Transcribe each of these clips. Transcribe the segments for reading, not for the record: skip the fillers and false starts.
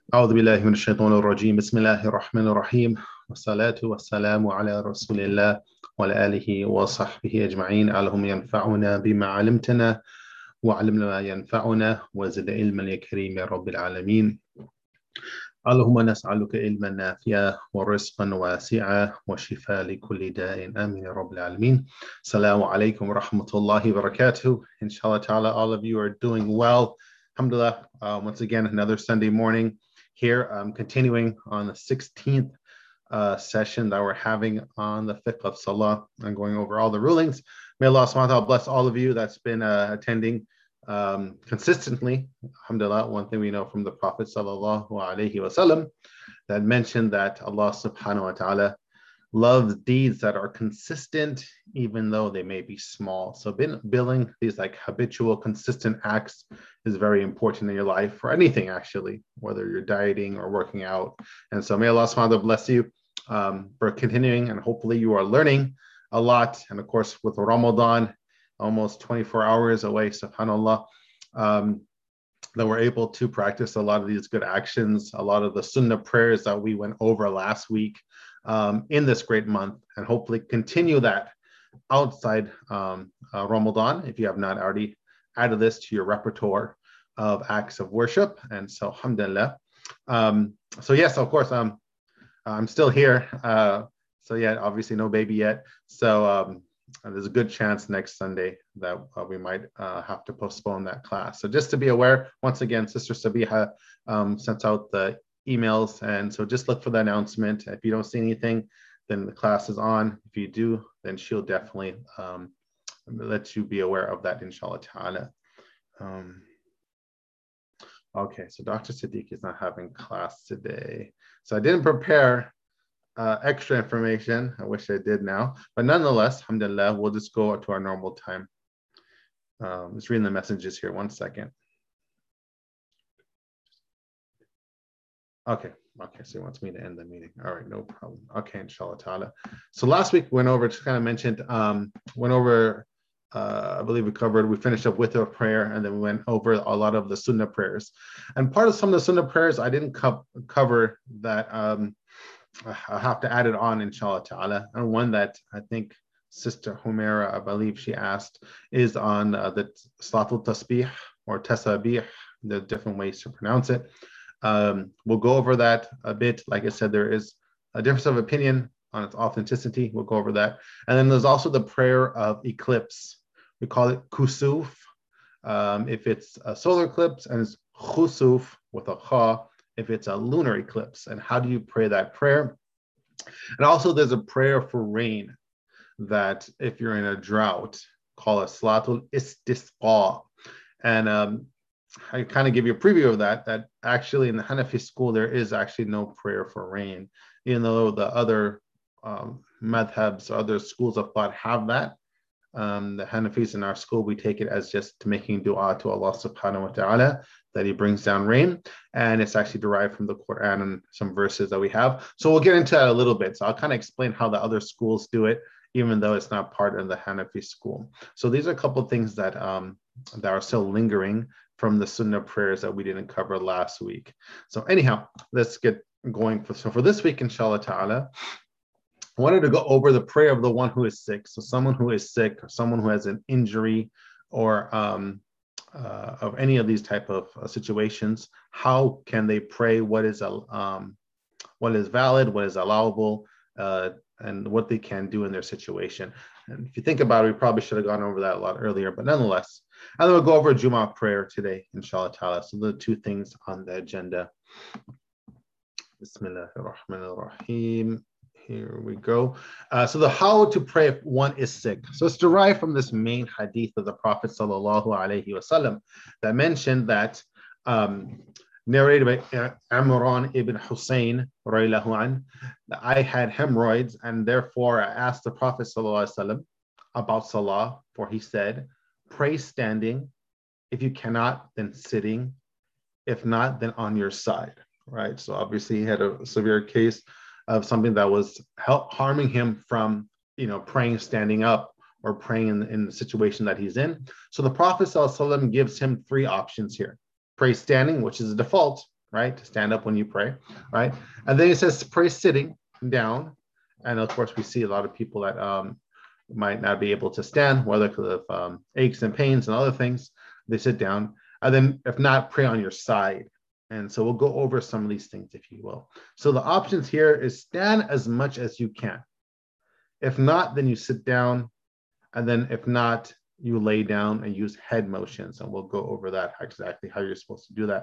أعوذ بالله من الشيطان الرجيم بسم الله الرحمن الرحيم والصلاة والسلام على رسول الله وعلى آله وصحبه أجمعين اللهم ينفعنا بما علمتنا وعلمنا ما ينفعنا وزد علما يا كريم يا رب العالمين اللهم نسألك علما نافعا ورزقا واسعا وشفاء لكل داء آمين يا رب العالمين. Assalamu alaikum wa rahmatullahi wa barakatuh. Inshallah ta'ala, all of you are doing well. Alhamdulillah, once again, another Sunday morning here. Continuing on the 16th session that we're having on the fiqh of salah and going over all the rulings. May Allah subhanahu wa ta'ala bless all of you that's been attending consistently. Alhamdulillah, one thing we know from the Prophet sallallahu alaihi wasallam that mentioned that Allah subhanahu wa ta'ala loves deeds that are consistent even though they may be small. So building these like habitual consistent acts is very important in your life for anything actually, whether you're dieting or working out. And so may Allah subhanahu wa ta'ala bless you for continuing, and hopefully you are learning a lot. And of course with Ramadan almost 24 hours away, subhanAllah, that we're able to practice a lot of these good actions, a lot of the sunnah prayers that we went over last week in this great month, and hopefully continue that outside Ramadan if you have not already added this to your repertoire of acts of worship. And so alhamdulillah. So yes, of course, I'm still here. So yeah, obviously no baby yet. So there's a good chance next Sunday that we might have to postpone that class. So just to be aware, once again, Sister Sabiha sent out the emails, and so just look for the announcement. If you don't see anything, then the class is on. If you do, then she'll definitely let you be aware of that, inshallah ta'ala. Okay, so Dr. Siddiq is not having class today. So I didn't prepare extra information. I wish I did now, but nonetheless, alhamdulillah, we'll just go to our normal time. Just reading the messages here, 1 second. Okay, so he wants me to end the meeting. All right, no problem. Okay, inshallah ta'ala. So last week we went over, just kind of mentioned, I believe we finished up with a prayer, and then we went over a lot of the sunnah prayers. And part of some of the sunnah prayers I didn't cover that I have to add it on, inshallah ta'ala. And one that I think Sister Humaira, I believe she asked, is on the Salatul Tasbih or Tasabih, the different ways to pronounce it. We'll go over that a bit. Like I said, there is a difference of opinion on its authenticity. We'll go over that. And then there's also the prayer of eclipse. We call it kusuf. If it's a solar eclipse, and it's khusuf with a kha if it's a lunar eclipse. And how do you pray that prayer? And also there's a prayer for rain that if you're in a drought, call it Salatul Istisqa. And I kind of give you a preview of that actually in the Hanafi school, there is actually no prayer for rain, even though the other madhabs, other schools of thought have that. The Hanafis in our school, we take it as just making dua to Allah subhanahu wa ta'ala that he brings down rain. And it's actually derived from the Quran and some verses that we have. So we'll get into that a little bit. So I'll kind of explain how the other schools do it, even though it's not part of the Hanafi school. So these are a couple of things that are still lingering from the sunnah prayers that we didn't cover last week. So anyhow, let's get going. So for this week, inshallah ta'ala, I wanted to go over the prayer of the one who is sick. So someone who is sick, or someone who has an injury, or of any of these type of situations, how can they pray? What is valid? What is allowable? And what they can do in their situation. And if you think about it, we probably should have gone over that a lot earlier, but nonetheless. And then we'll go over Jummah prayer today, inshallah ta'ala. So the two things on the agenda. Bismillahir Rahmanir Rahim. Here we go. So the how to pray if one is sick. So it's derived from this main hadith of the Prophet sallallahu alaihi wasallam that mentioned that, narrated by Imran ibn Hussein, I had hemorrhoids, and therefore I asked the Prophet sallallahu alaihi wasallam about salah, for he said, pray standing. If you cannot, then sitting. If not, then on your side. Right. So obviously he had a severe case of something that was harming him from, praying standing up or praying in the situation that he's in. So the Prophet ﷺ gives him three options here. Pray standing, which is a default, right? To stand up when you pray, right? And then it says pray sitting down. And of course, we see a lot of people that might not be able to stand, whether because of aches and pains and other things. They sit down. And then if not, pray on your side. And so we'll go over some of these things, if you will. So the options here is stand as much as you can. If not, then you sit down. And then if not, you lay down and use head motions. And we'll go over that, exactly how you're supposed to do that.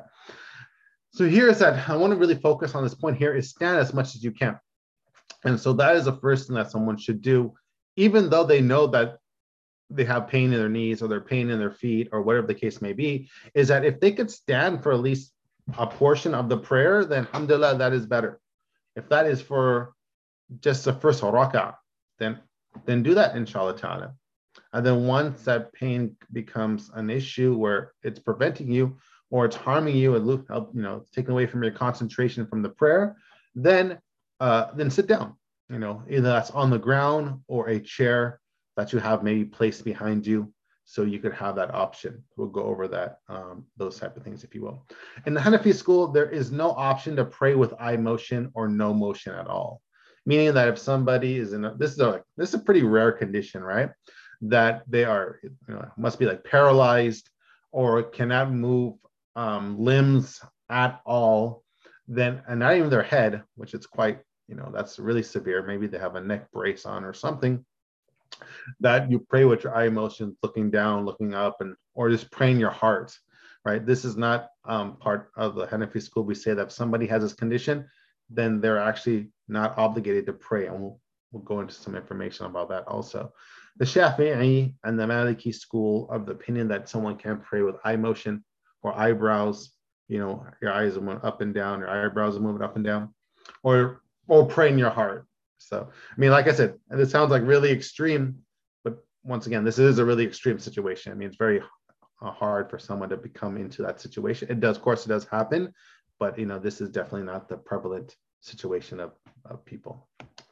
So here's that. I want to really focus on this point here is stand as much as you can. And so that is the first thing that someone should do, even though they know that they have pain in their knees or they're pain in their feet or whatever the case may be, is that if they could stand for at least a portion of the prayer, then alhamdulillah, that is better. If that is for just the first rak'ah, then do that, inshallah ta'ala. And then once that pain becomes an issue where it's preventing you or it's harming you, it's taking away from your concentration from the prayer, then sit down. Either that's on the ground or a chair that you have maybe placed behind you, so you could have that option. We'll go over that, those type of things, if you will. In the Hanafi school, there is no option to pray with eye motion or no motion at all. Meaning that if somebody is this is a pretty rare condition, right? That they are, must be like paralyzed or cannot move limbs at all, then, and not even their head, which is quite, that's really severe. Maybe they have a neck brace on or something, that you pray with your eye motions, looking down, looking up, or just praying your heart, right? This is not part of the Hanafi school. We say that if somebody has this condition, then they're actually not obligated to pray. And we'll go into some information about that also. The Shafi'i and the Maliki school of the opinion that someone can pray with eye motion or eyebrows, your eyes are moving up and down, your eyebrows are moving up and down, or pray in your heart. So, like I said, this sounds like really extreme, but once again, this is a really extreme situation. It's very hard for someone to become into that situation. Of course, it does happen, but this is definitely not the prevalent situation of people.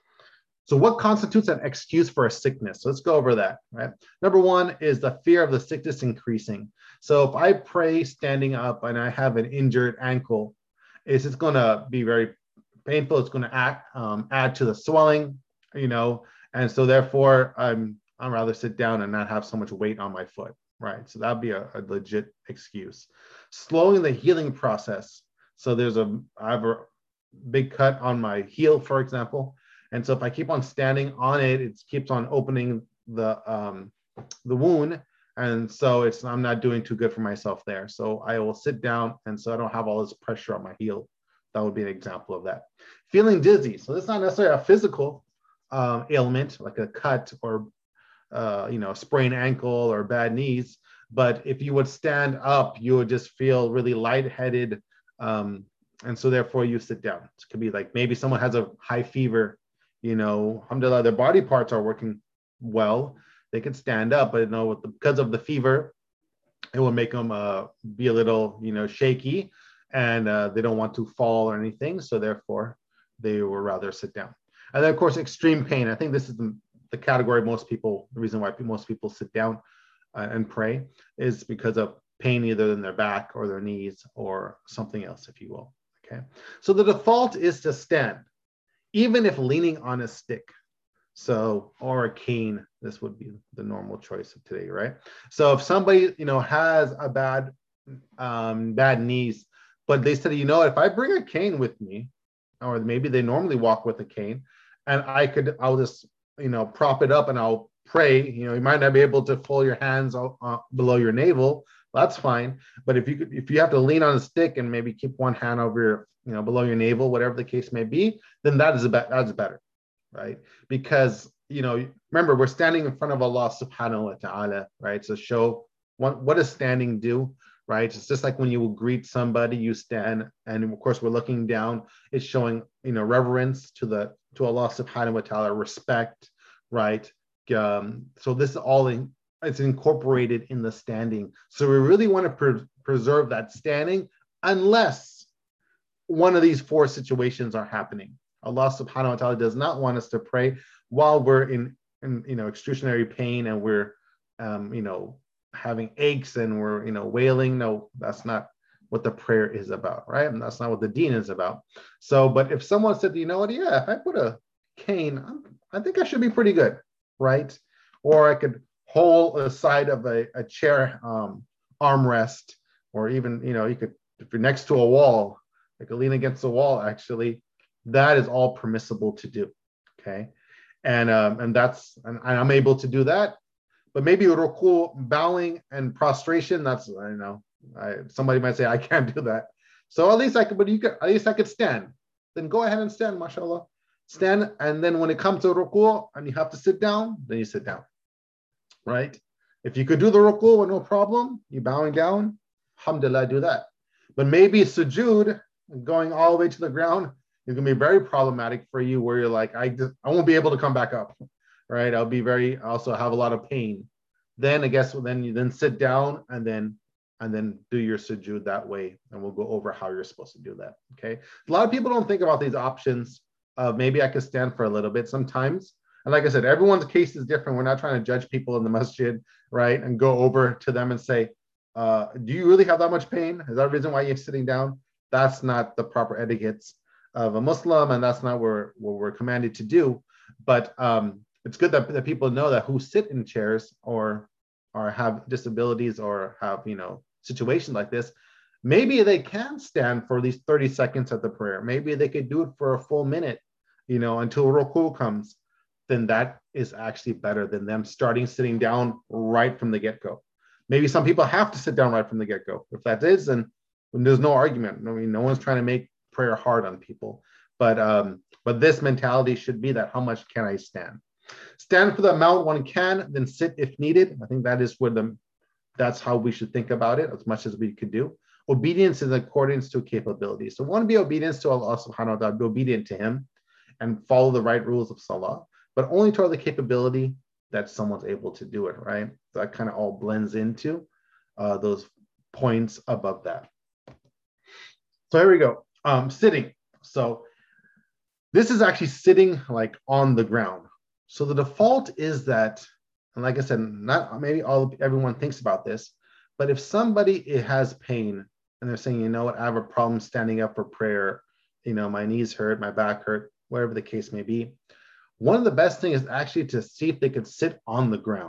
So what constitutes an excuse for a sickness? So let's go over that, right? Number one is the fear of the sickness increasing. So if I pray standing up and I have an injured ankle, it's going to be very painful. It's going to add to the swelling, and so therefore I'd rather sit down and not have so much weight on my foot, right? So that'd be a legit excuse. Slowing the healing process. So I have a big cut on my heel, for example. And so if I keep on standing on it, it keeps on opening the wound. And so I'm not doing too good for myself there. So I will sit down, and so I don't have all this pressure on my heel. That would be an example of that. Feeling dizzy. So it's not necessarily a physical ailment like a cut or sprained ankle or bad knees. But if you would stand up, you would just feel really lightheaded. And so therefore you sit down. It could be like maybe someone has a high fever, alhamdulillah, their body parts are working well. They can stand up, but because of the fever, it will make them be a little, shaky, and they don't want to fall or anything. So therefore they will rather sit down. And then of course, extreme pain. I think this is the category the reason why most people sit down and pray is because of pain either in their back or their knees or something else, if you will. Okay. So the default is to stand, even if leaning on a stick. So, or a cane, this would be the normal choice of today, right? So if somebody, has a bad knees, but they said, if I bring a cane with me, or maybe they normally walk with a cane, and I'll just, prop it up and I'll pray. You might not be able to fold your hands below your navel. That's fine. But if you have to lean on a stick and maybe keep one hand over your, below your navel, whatever the case may be, then that's better, right? Because, remember, we're standing in front of Allah subhanahu wa ta'ala, right? So show what does standing do, right? It's just like when you will greet somebody, you stand, and of course we're looking down. It's showing, reverence to Allah subhanahu wa ta'ala, respect, right? So this is all it's incorporated in the standing. So we really want to preserve that standing unless one of these four situations are happening. Allah subhanahu wa ta'ala does not want us to pray while we're in excruciating pain and we're having aches and we're wailing. No, that's not what the prayer is about, right? And that's not what the deen is about. So, but if someone said, you know what, yeah, if I put a cane, I think I should be pretty good, right? Or I could hold a side of a chair armrest, or even, you could, if you're next to a wall, you could lean against the wall, actually. That is all permissible to do, okay? And I'm able to do that. But maybe ruku, bowing and prostration, that's, somebody might say, I can't do that. So at least I could, at least I could stand. Then go ahead and stand, mashallah. Stand, and then when it comes to ruku and you have to sit down, then you sit down, right? If you could do the ruku with no problem, you bowing down, alhamdulillah, do that. But maybe sujood, going all the way to the ground, is going to be very problematic for you, where you're like, I won't be able to come back up, right? Also have a lot of pain. Then I guess then you sit down and then do your sujood that way, and we'll go over how you're supposed to do that. Okay. A lot of people don't think about these options of maybe I could stand for a little bit sometimes. And like I said, everyone's case is different. We're not trying to judge people in the masjid, right? And go over to them and say, do you really have that much pain? Is that the reason why you're sitting down? That's not the proper etiquettes of a Muslim, and that's not what we're commanded to do. But it's good that people know that who sit in chairs or have disabilities or have, situations like this, maybe they can stand for these 30 seconds of the prayer. Maybe they could do it for a full minute, until ruku comes. Then that is actually better than them sitting down right from the get-go. Maybe some people have to sit down right from the get-go. If that is, then there's no argument. I mean, no one's trying to make prayer hard on people. But this mentality should be that, how much can I stand? Stand for the amount one can, then sit if needed. I think that is that's how we should think about it, as much as we could do. Obedience is accordance to capability. So we want to be obedient to Allah subhanahu wa ta'ala, be obedient to Him and follow the right rules of salah, but only to the capability that someone's able to do it, right? So that kind of all blends into those points above that. So here we go. Sitting. So this is actually sitting like on the ground. So the default is that, and like I said, not maybe everyone thinks about this, but if somebody has pain and they're saying, you know what, I have a problem standing up for prayer, my knees hurt, my back hurt, whatever the case may be, one of the best things is actually to see if they could sit on the ground.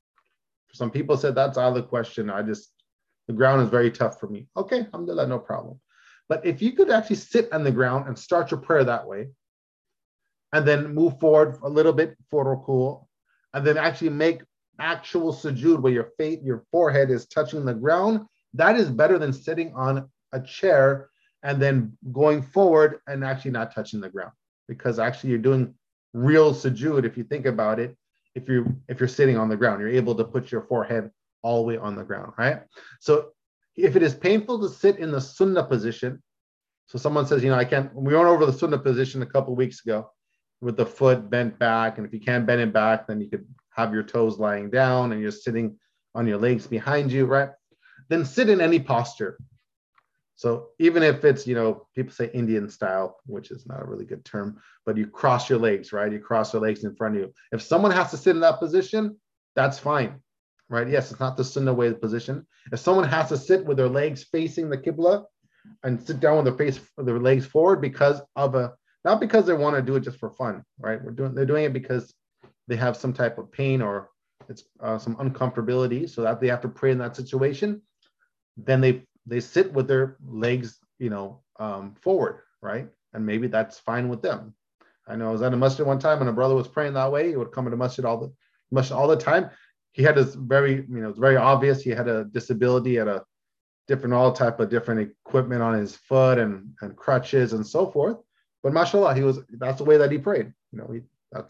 Some people said that's out of the question. The ground is very tough for me. Okay, alhamdulillah, no problem. But if you could actually sit on the ground and start your prayer that way, and then move forward a little bit for ruku, and then actually make actual sujood where your forehead is touching the ground, that is better than sitting on a chair and then going forward and actually not touching the ground. Because actually you're doing real sujood, if you think about it, if you're sitting on the ground, you're able to put your forehead all the way on the ground, right? So if it is painful to sit in the sunnah position, so someone says, I can't, we went over the sunnah position a couple of weeks ago with the foot bent back, and if you can't bend it back, then you could have your toes lying down and you're sitting on your legs behind you, right? Then sit in any posture. So even if it's, people say Indian style, which is not a really good term, but you cross your legs, right? You cross your legs in front of you. If someone has to sit in that position, that's fine, right? Yes, it's not the sunnah way of position. If someone has to sit with their legs facing the qibla and sit down with their legs forward not because they want to do it just for fun, right? They're doing it because they have some type of pain or it's some uncomfortability, so that they have to pray in that situation. Then they sit with their legs, forward, right? And maybe that's fine with them. I know I was at a masjid one time and a brother was praying that way. He would come into masjid all the time. He had this it's very obvious. He had a disability, had all type of different equipment on his foot and crutches and so forth. But mashallah, that's the way that he prayed. He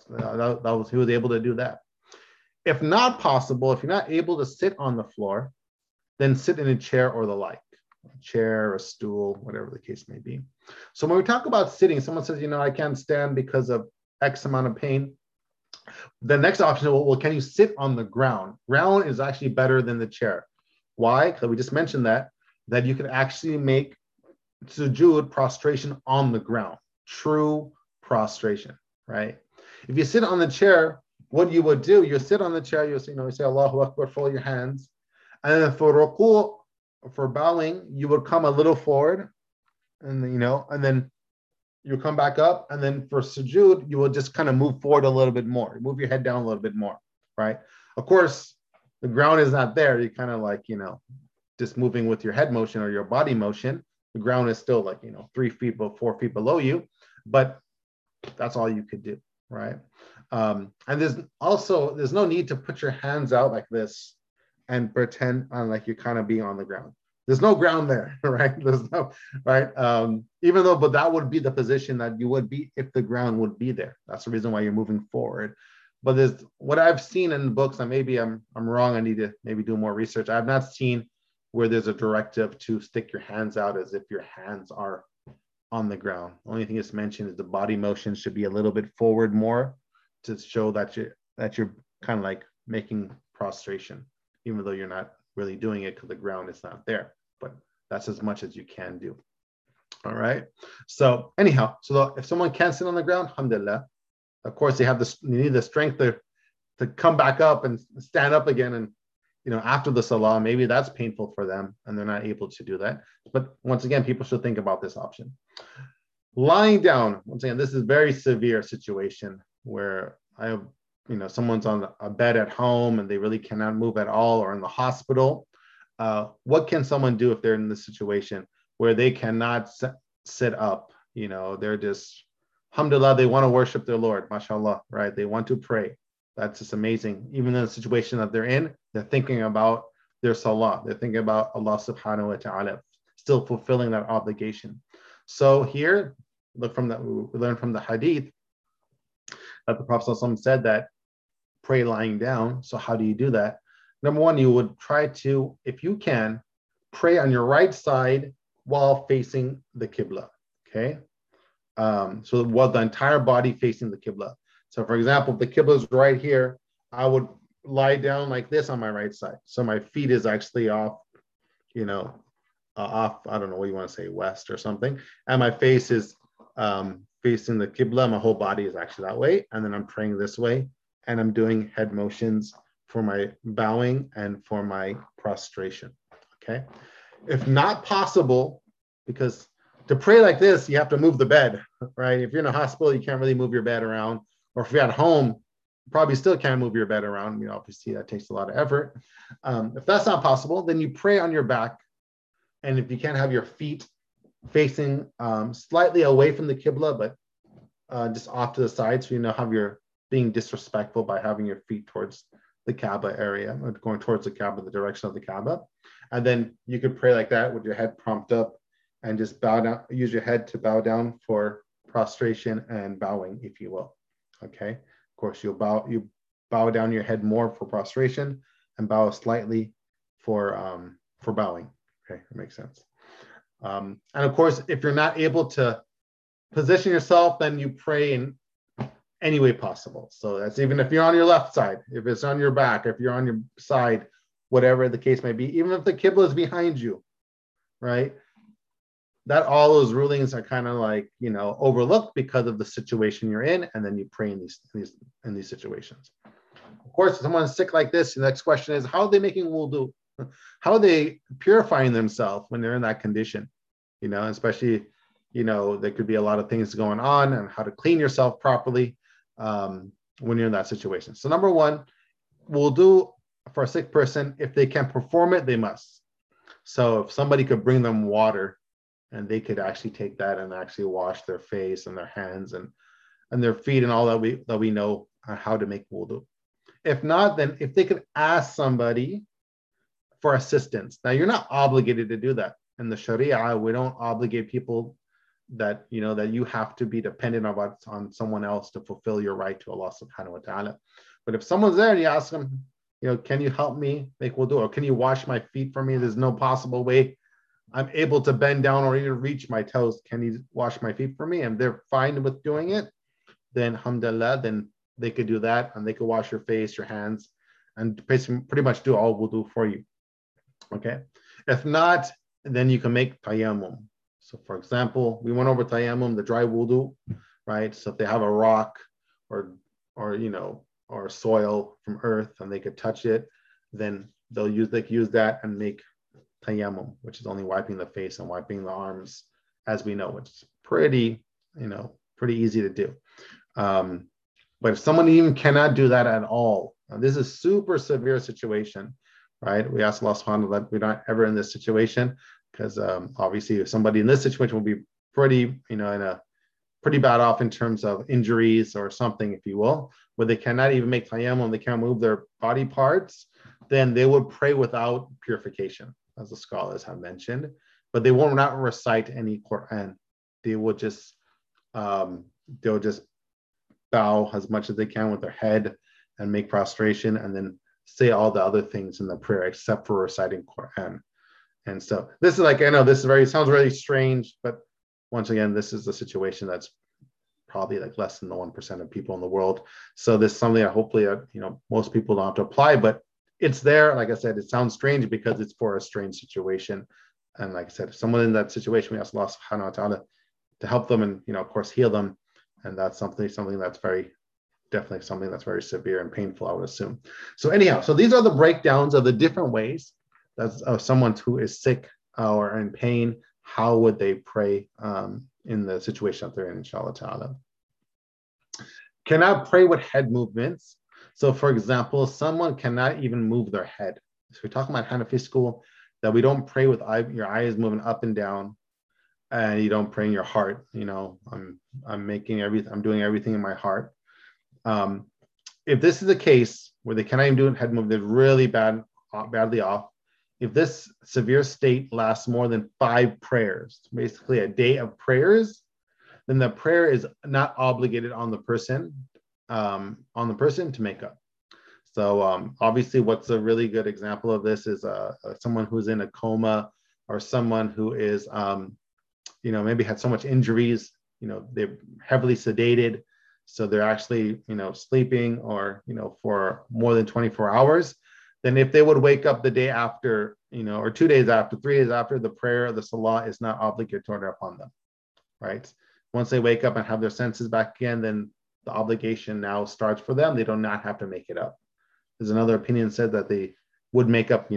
was able to do that. If not possible, if you're not able to sit on the floor, then sit in a chair or the like. A chair, a stool, whatever the case may be. So when we talk about sitting, someone says, I can't stand because of X amount of pain. The next option is, well, can you sit on the ground? Ground is actually better than the chair. Why? Because we just mentioned that you can actually make sujood, prostration on the ground. True prostration, right? If you sit on the chair, what you would do, you sit on the chair, you say Allahu Akbar, fold your hands, and then for ruku, for bowing, you would come a little forward, and and then you come back up, and then for sujood, you will just kind of move forward a little bit more, move your head down a little bit more, right? Of course, the ground is not there. You kind of like, just moving with your head motion or your body motion. The ground is still like, 3 feet, 4 feet below you, but that's all you could do, right? And there's no need to put your hands out like this and pretend like you're kind of being on the ground. There's no ground there, right? There's no, right? Even though, but that would be the position that you would be if the ground would be there. That's the reason why you're moving forward. But there's what I've seen in the books, and maybe I'm wrong. I need to maybe do more research. I've not seen where there's a directive to stick your hands out as if your hands are on the ground. The only thing that's mentioned is the body motion should be a little bit forward more to show that you're kind of like making prostration, even though you're not really doing it because the ground is not there. But that's as much as you can do. All right. So anyhow, so if someone can't sit on the ground, alhamdulillah, of course they need the strength to come back up and stand up again. And after the salah, maybe that's painful for them and they're not able to do that. But once again, people should think about this option. Lying down, once again, this is a very severe situation where someone's on a bed at home and they really cannot move at all, or in the hospital. What can someone do if they're in this situation where they cannot sit up? They're just, alhamdulillah, they want to worship their Lord, mashallah, right? They want to pray. That's just amazing. Even in the situation that they're in, they're thinking about their salah. They're thinking about Allah subhanahu wa ta'ala, still fulfilling that obligation. So here, we learn from the hadith that the Prophet ﷺ said that pray lying down. So how do you do that? Number one, you would try to, if you can, pray on your right side while facing the Qibla, okay? So while the entire body facing the Qibla. So for example, if the Qibla is right here, I would lie down like this on my right side. So my feet is actually off, off, I don't know what you want to say, west or something. And my face is facing the Qibla. My whole body is actually that way. And then I'm praying this way. And I'm doing head motions for my bowing and for my prostration, okay? If not possible, because to pray like this, you have to move the bed, right? If you're in a hospital, you can't really move your bed around. Or if you're at home, you probably still can't move your bed around. Obviously that takes a lot of effort. If that's not possible, then you pray on your back. And if you can't have your feet facing slightly away from the Qibla, but just off to the side, so how you're being disrespectful by having your feet towards the Kaaba area, or going towards the Kaaba, the direction of the Kaaba. And then you could pray like that with your head propped up and just bow down, use your head to bow down for prostration and bowing, if you will. Okay. Of course, you bow down your head more for prostration and bow slightly for bowing. Okay, that makes sense. And of course, if you're not able to position yourself, then you pray in any way possible. So that's even if you're on your left side, if it's on your back, if you're on your side, whatever the case may be, even if the Qibla is behind you, right? That all those rulings are kind of like, overlooked because of the situation you're in, and then you pray in these situations. Of course, if someone's sick like this, the next question is, how are they making wudu? How are they purifying themselves when they're in that condition? Especially, there could be a lot of things going on, and how to clean yourself properly when you're in that situation. So number one, wudu for a sick person, if they can perform it, they must. So if somebody could bring them water, and they could actually take that and actually wash their face and their hands and their feet and all that we know how to make wudu. If not, then if they could ask somebody for assistance. Now, you're not obligated to do that. In the Sharia, we don't obligate people that you have to be dependent on someone else to fulfill your right to Allah subhanahu wa ta'ala. But if someone's there and you ask them, can you help me make wudu, or can you wash my feet for me? There's no possible way I'm able to bend down or even reach my toes. Can you wash my feet for me? And they're fine with doing it. Then alhamdulillah, then they could do that, and they could wash your face, your hands, and pretty much do all wudu for you. Okay. If not, then you can make tayammum. So for example, we went over tayammum, the dry wudu, right? So if they have a rock or soil from earth and they could touch it, then they could use that and make tayammum, which is only wiping the face and wiping the arms, as we know, which is pretty, pretty easy to do. But if someone even cannot do that at all, this is a super severe situation, right? We ask Allah subhanahu wa ta'ala that we're not ever in this situation, because obviously if somebody in this situation will be pretty, in a pretty bad off in terms of injuries or something, if you will, where they cannot even make tayammum, they can't move their body parts, then they would pray without purification, as the scholars have mentioned, but they will not recite any Quran. They will just they'll just bow as much as they can with their head and make prostration, and then say all the other things in the prayer except for reciting Quran. And so this is like, I know this is sounds really strange, but once again, this is a situation that's probably like less than the 1% of people in the world. So this is something that hopefully, most people don't have to apply, but it's there. Like I said, it sounds strange because it's for a strange situation. And like I said, if someone in that situation, we ask Allah subhanahu wa ta'ala to help them and, of course, heal them. And that's something that's definitely something that's very severe and painful, I would assume. So anyhow, so these are the breakdowns of the different ways that of someone who is sick or in pain, how would they pray in the situation that they're in, inshallah ta'ala. Cannot pray with head movements. So for example, someone cannot even move their head. So we're talking about Hanafi school, that we don't pray with your eyes moving up and down, and you don't pray in your heart. I'm doing everything in my heart. If this is the case where they cannot even do head movement, they're really badly off. If this severe state lasts more than 5 prayers, basically a day of prayers, then the prayer is not obligated on the person to make up. So obviously, what's a really good example of this is someone who's in a coma, or someone who is maybe had so much injuries, they're heavily sedated, so they're actually sleeping or for more than 24 hours. Then if they would wake up the day after, or 2 days after, 3 days after, the prayer, the salah is not obligatory upon them, right? Once they wake up and have their senses back again, then the obligation now starts for them. They do not have to make it up. There's another opinion said that they would make up,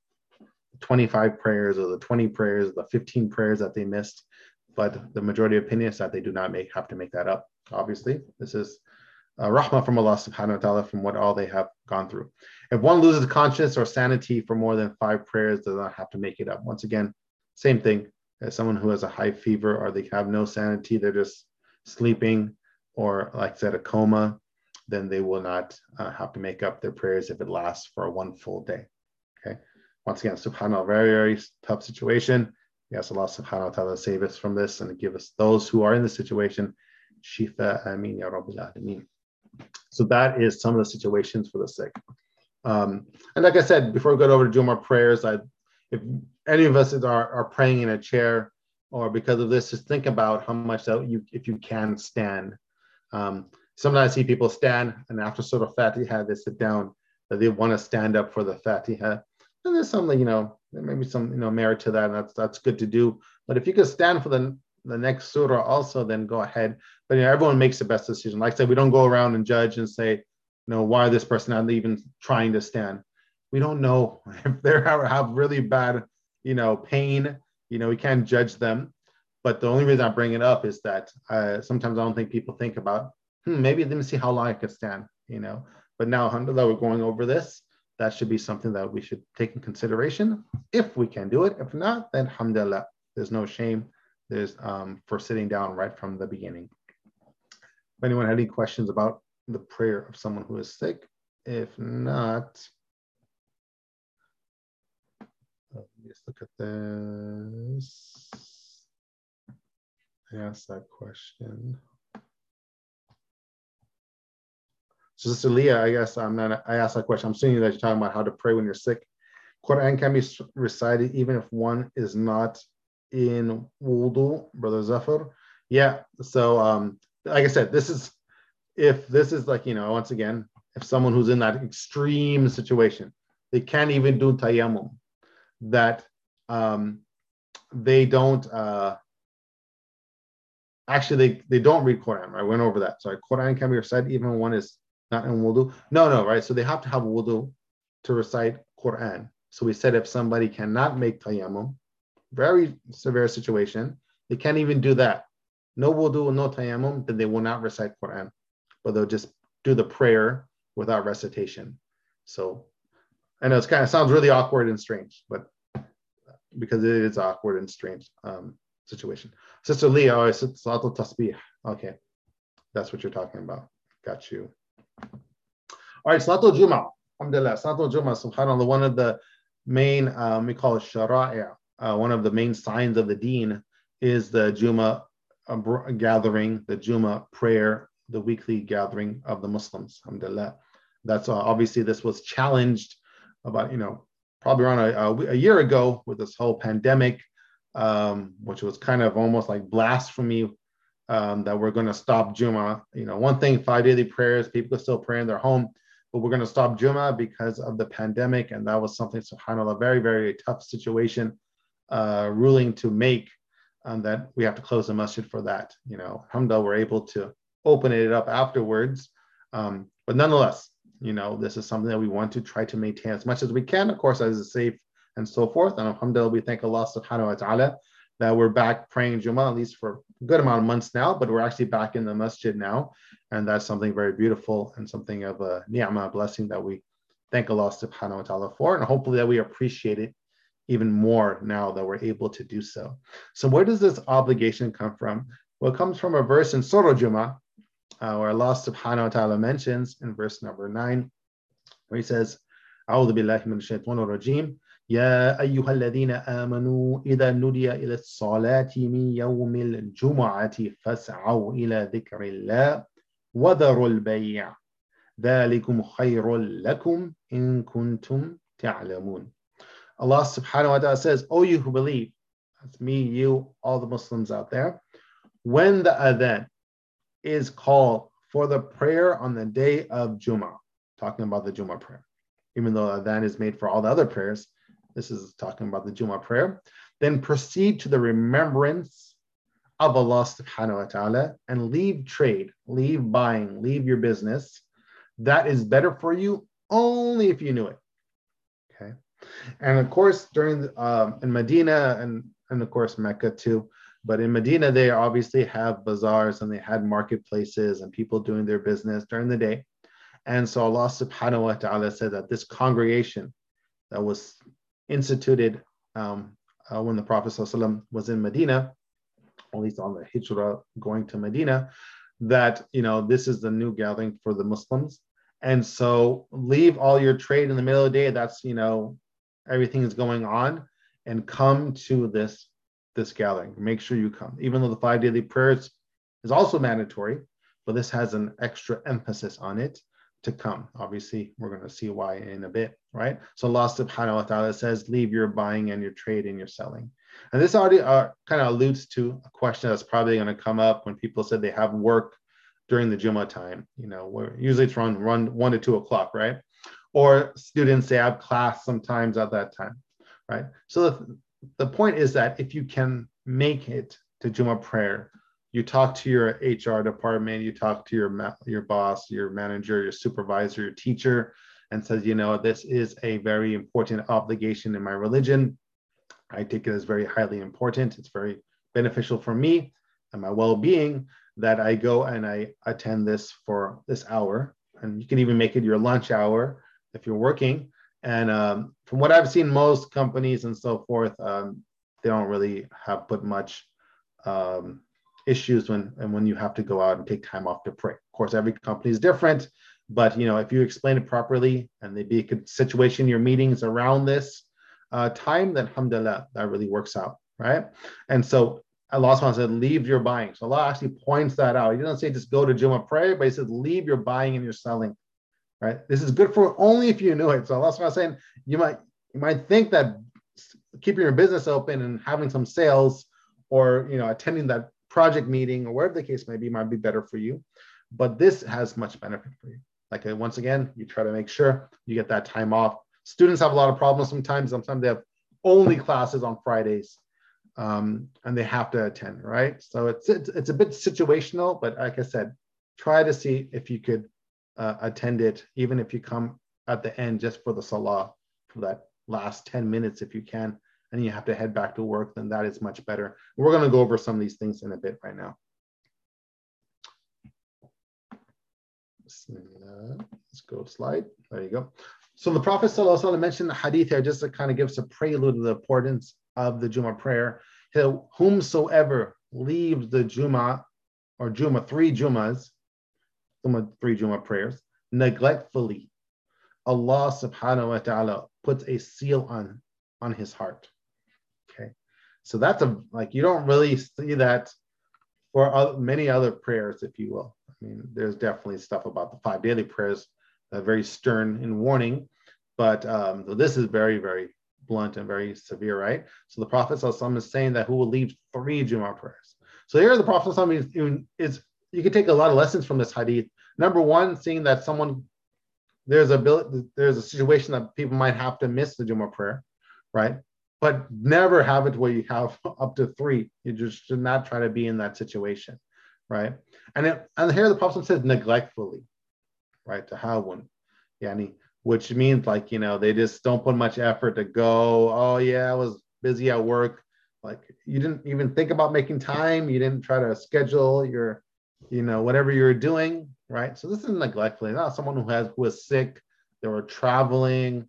25 prayers or the 20 prayers, the 15 prayers that they missed. But the majority of opinion is that they do not have to make that up. Obviously, this is rahmah from Allah subhanahu wa ta'ala from what all they have gone through. If one loses conscience or sanity for more than 5 prayers, does not have to make it up. Once again, same thing as someone who has a high fever, or they have no sanity, they're just sleeping, or like I said, a coma, then they will not have to make up their prayers if it lasts for 1 full day. Okay. Once again, subhanAllah, very, very tough situation. We ask Allah subhanahu wa ta'ala to save us from this and give us, those who are in this situation, shifa, ameen, ya rabbil alameen. So that is some of the situations for the sick. And like I said, before we go over to do more prayers, if any of us are praying in a chair, or because of this, just think about how much if you can stand. Sometimes I see people stand, and after Surah Fatiha, they sit down, that they want to stand up for the Fatiha. And there's something, there may be some, merit to that, and that's good to do. But if you could stand for the next surah also, then go ahead. But everyone makes the best decision. Like I said, we don't go around and judge and say, why this person not even trying to stand. We don't know if they have really bad, pain. We can't judge them. But the only reason I bring it up is that sometimes I don't think people think about, maybe let me see how long I could stand. But now, alhamdulillah, we're going over this. That should be something that we should take in consideration if we can do it. If not, then alhamdulillah, there's no shame. There's for sitting down right from the beginning. If anyone had any questions about the prayer of someone who is sick, if not, let's look at this. I asked that question. So Sister Leah, I guess I asked that question. I'm assuming that you're talking about how to pray when you're sick. Quran can be recited even if one is not in wudu, Brother Zafar. Yeah. So like I said, if this is like, once again, if someone who's in that extreme situation, they can't even do tayammum, that they don't actually they don't read Quran. I went over that. Sorry, Quran can be recited even when one is not in wudu. No, right? So they have to have wudu to recite Quran. So we said if somebody cannot make tayammum, very severe situation, they can't even do that. No wudu, no tayammum, then they will not recite Quran, but they'll just do the prayer without recitation. So I know it's kind of sounds really awkward and strange, but because it is awkward and strange situation. Sister Leah, oh, it's Salatul Tasbih. Okay, that's what you're talking about. Got you. All right, Salatul Jummah. Alhamdulillah, Salatul Jummah, subhanAllah, one of the main, we call it shara'i', one of the main signs of the deen is the Jummah gathering, the Jummah prayer, the weekly gathering of the Muslims. Alhamdulillah. That's obviously this was challenged about, probably around a year ago with this whole pandemic, which was kind of almost like blasphemy that we're going to stop Jummah. One thing, 5 daily prayers, people still pray in their home, but we're going to stop Jummah because of the pandemic. And that was something, subhanAllah, very, very tough situation, ruling to make, that we have to close the masjid for that. Alhamdulillah, we're able to open it up afterwards. But nonetheless, this is something that we want to try to maintain as much as we can, of course, as is safe and so forth. And alhamdulillah, we thank Allah subhanahu wa ta'ala that we're back praying Jummah, at least for a good amount of months now, but we're actually back in the masjid now. And that's something very beautiful and something of a ni'mah, blessing that we thank Allah subhanahu wa ta'ala for. And hopefully that we appreciate it even more now that we're able to do so. So where does this obligation come from? Well, it comes from a verse in Surah Jummah, where Allah subhanahu wa ta'ala mentions in verse number 9, where he says, أعوذ بالله من الشيطان الرجيم يا أيها الذين آمنوا إذا نودي إلى الصلاة من يوم الجمعة فاسعوا إلى ذكر الله وذروا البيع ذلكم خير لكم إن كنتم تعلمون. Allah subhanahu wa ta'ala says, "O you who believe," that's me, you, all the Muslims out there, when the adhan is called for the prayer on the day of Jummah, talking about the Jummah prayer, even though adhan is made for all the other prayers, this is talking about the Jummah prayer, then proceed to the remembrance of Allah subhanahu wa ta'ala and leave trade, leave buying, leave your business. That is better for you only if you knew it. Okay. And of course, during in Medina and of course Mecca too, but in Medina, they obviously have bazaars and they had marketplaces and people doing their business during the day. And so Allah subhanahu wa ta'ala said that this congregation that was instituted when the Prophet ﷺ was in Medina, at least on the hijrah going to Medina, that, this is the new gathering for the Muslims. And so leave all your trade in the middle of the day. That's, everything is going on, and come to this gathering. Make sure you come, even though the 5 daily prayers is also mandatory, but this has an extra emphasis on it to come. Obviously, we're going to see why in a bit, right? So Allah subhanahu wa ta'ala says, leave your buying and your trade and your selling. And this already kind of alludes to a question that's probably going to come up when people said they have work during the Jummah time, where usually it's around 1 to 2 o'clock, right? Or students say have class sometimes at that time, right? So the point is that if you can make it to Jummah prayer, you talk to your HR department, you talk to your boss, your manager, your supervisor, your teacher, and says, this is a very important obligation in my religion. I take it as very highly important. It's very beneficial for me and my well-being that I go and I attend this for this hour. And you can even make it your lunch hour if you're working. And from what I've seen, most companies and so forth, they don't really have put much issues when you have to go out and take time off to pray. Of course, every company is different, but if you explain it properly and they be a good situation, your meetings around this time, then alhamdulillah, that really works out, right? And so Allah subhanahu said, leave your buying. So Allah actually points that out. He doesn't say just go to Jummah prayer, but he says, leave your buying and your selling. Right? This is good for only if you knew it. So Allah subhanahu wa ta'ala saying, you might think that keeping your business open and having some sales or attending that project meeting or whatever the case may be might be better for you. But this has much benefit for you. Like once again, you try to make sure you get that time off. Students have a lot of problems sometimes. Sometimes they have only classes on Fridays and they have to attend, right? So it's a bit situational, but like I said, try to see if you could attend it, even if you come at the end just for the salah, for that last 10 minutes if you can, and you have to head back to work, then that is much better. We're going to go over some of these things in a bit right now. Let's go slide. There you go. So the Prophet ﷺ mentioned the hadith here just to kind of give us a prelude to the importance of the Jummah prayer. Whomsoever leaves the Jummah or Jummah, three Jummahs, three Jummah prayers, neglectfully, Allah subhanahu wa ta'ala puts a seal on his heart. Okay. So that's you don't really see that for many other prayers, if you will. I mean, there's definitely stuff about the 5 daily prayers that are very stern in warning, but this is very, very blunt and very severe, right? So the Prophet ﷺ is saying that who will leave 3 Jummah prayers. So here the Prophet ﷺ is you can take a lot of lessons from this hadith. Number one, seeing that there's a situation that people might have to miss the Jummah prayer, right? But never have it where you have up to 3. You just should not try to be in that situation, right? And here the Prophet says neglectfully, right? To have one, which means they just don't put much effort to go. Oh yeah, I was busy at work. Like you didn't even think about making time. You didn't try to schedule your, whatever you're doing, right? So this is neglectfully, not someone who was sick, they were traveling,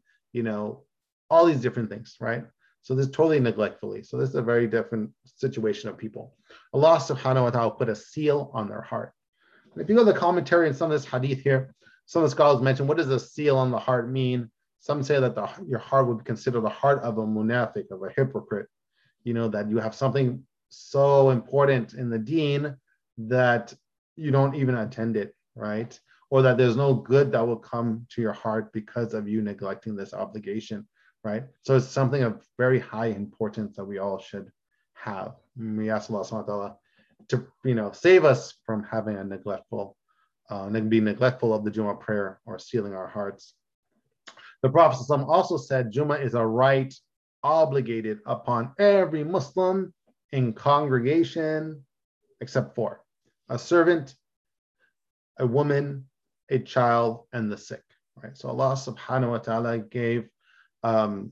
all these different things, right? So this is totally neglectfully. So this is a very different situation of people. Allah subhanahu wa ta'ala put a seal on their heart. And if you go to the commentary in some of this hadith here, some of the scholars mention, what does a seal on the heart mean? Some say that your heart would be considered the heart of a munafiq, of a hypocrite. That you have something so important in the deen that you don't even attend it, right? Or that there's no good that will come to your heart because of you neglecting this obligation, right? So it's something of very high importance that we all should have. We ask Allah subhanahu wa ta'ala to, save us from having a be neglectful of the Jummah prayer or sealing our hearts. The Prophet also said Jummah is a right obligated upon every Muslim in congregation except 4: a servant, a woman, a child, and the sick. Right. So Allah subhanahu wa ta'ala gave the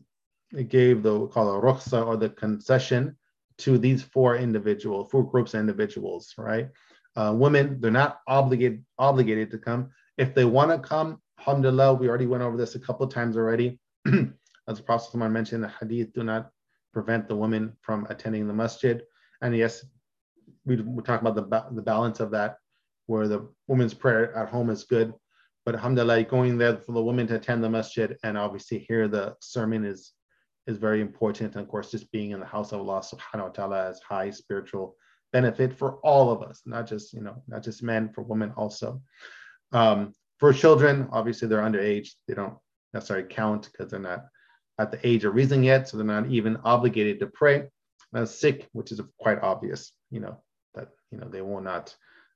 we call it rukhsa, or the concession, to these 4 groups of individuals, right? Women, they're not obligated to come. If they want to come, alhamdulillah, we already went over this a couple of times already. As the Prophet mentioned, the hadith do not prevent the women from attending the masjid. And yes, we talk about the balance of that, where the woman's prayer at home is good, but alhamdulillah, going there for the women to attend the masjid and obviously hear the sermon is very important. And of course, just being in the house of Allah subhanahu wa ta'ala has high spiritual benefit for all of us, not just men, for women also. For children, obviously they're underage. They don't necessarily count because they're not at the age of reason yet, so they're not even obligated to pray. Sick, which is quite obvious, that they will not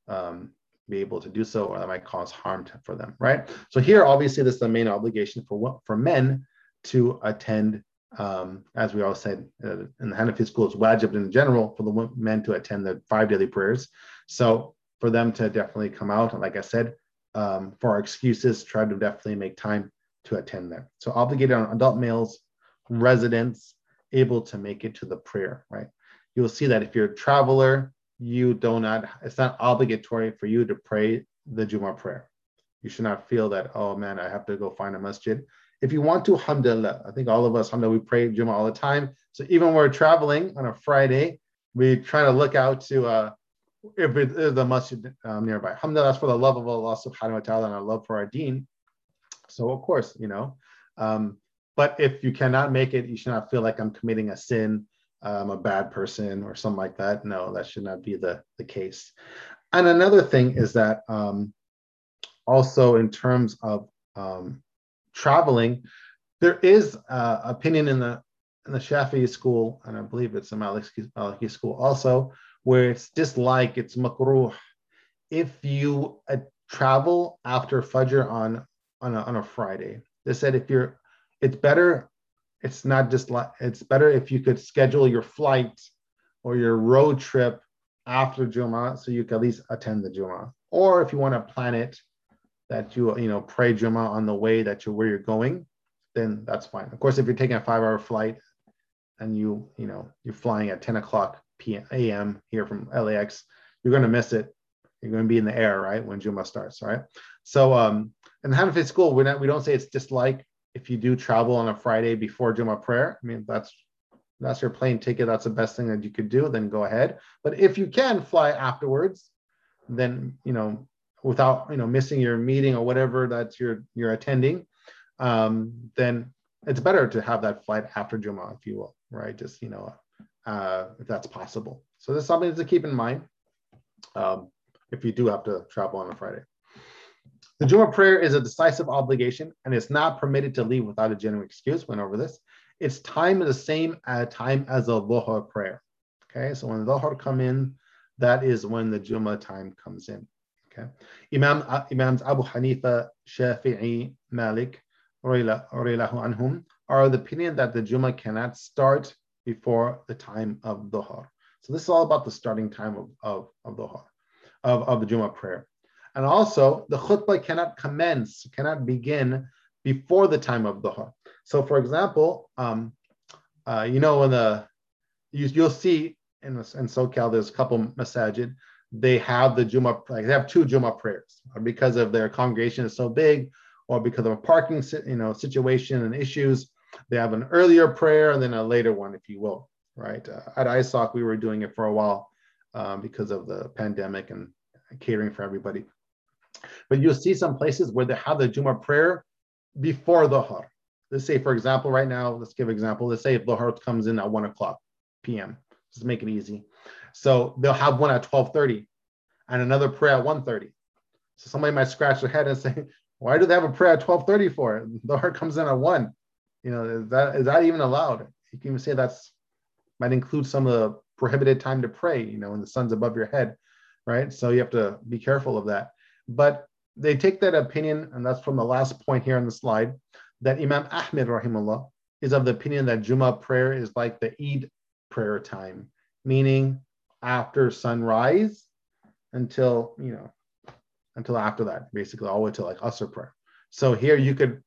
be able to do so, or that might cause harm for them, right? So here, obviously, this is the main obligation for men to attend. As we all said, in the Hanafi school, it's wajib in general for the men to attend the 5 daily prayers. So for them to definitely come out, and like I said, for our excuses, try to definitely make time to attend them. So obligated on adult males, residents, able to make it to the prayer, right? You'll see that if you're a traveler, it's not obligatory for you to pray the Jummah prayer. You should not feel that, oh man, I have to go find a masjid. If you want to, alhamdulillah, I think all of us, alhamdulillah, we pray Jummah all the time. So even when we're traveling on a Friday, we try to look out to if it is a masjid nearby. Alhamdulillah, that's for the love of Allah subhanahu wa ta'ala and our love for our deen. So of course, but if you cannot make it, you should not feel like I'm committing a sin, I'm a bad person or something like that. No, that should not be the case. And another thing is that also in terms of traveling, there is opinion in the Shafi'i school, and I believe it's the Maliki school also, where it's disliked, it's makruh, if you travel after Fajr on a Friday. They said it's better if you could schedule your flight or your road trip after Jummah, so you can at least attend the Jummah. Or if you want to plan it, that you pray Jummah on the way where you're going, then that's fine. Of course, if you're taking a 5-hour flight and you're flying at 10 o'clock a.m. here from LAX, you're going to miss it. You're going to be in the air, right, when Jummah starts, right? So in the Hanafi school, we don't say it's just like if you do travel on a Friday before Jummah prayer. I mean, that's your plane ticket. That's the best thing that you could do. Then go ahead. But if you can fly afterwards, then without missing your meeting or whatever that you're attending, then it's better to have that flight after Jummah, if you will, right? Just if that's possible. So there's something to keep in mind if you do have to travel on a Friday. The Jummah prayer is a decisive obligation and it's not permitted to leave without a genuine excuse. Went over this. Its time is the same time as the Dhuhr prayer. Okay, so when the Dhuhr come in, that is when the Jummah time comes in. Okay, Imams Abu Hanifa, Shafi'i, Malik, Radiallahu anhum, are of the opinion that the Jummah cannot start before the time of Dhuhr. So this is all about the starting time of Dhuhr, of the Jummah prayer. And also, the khutbah cannot begin before the time of Dhuhr. So, for example, you'll see in SoCal, there's a couple masajid, they have the Jummah, like they have 2 Jummah prayers, or because of their congregation is so big, or because of a parking situation and issues, they have an earlier prayer and then a later one, if you will, right? At ISOC, we were doing it for a while because of the pandemic and catering for everybody. But you'll see some places where they have the Jummah prayer before the Dhuhr. Let's say, for example, right now, let's give an example. Let's say if the Dhuhr comes in at 1 o'clock p.m. Just make it easy. So they'll have one at 12:30 and another prayer at 1:30. So somebody might scratch their head and say, why do they have a prayer at 12:30 for? The Dhuhr comes in at 1. Is that even allowed? You can even say might include some of the prohibited time to pray, when the sun's above your head, right? So you have to be careful of that. But they take that opinion, and that's from the last point here on the slide, that Imam Ahmed, rahimahullah, is of the opinion that Jummah prayer is like the Eid prayer time, meaning after sunrise until after that, basically all the way to like Asr prayer. So here you could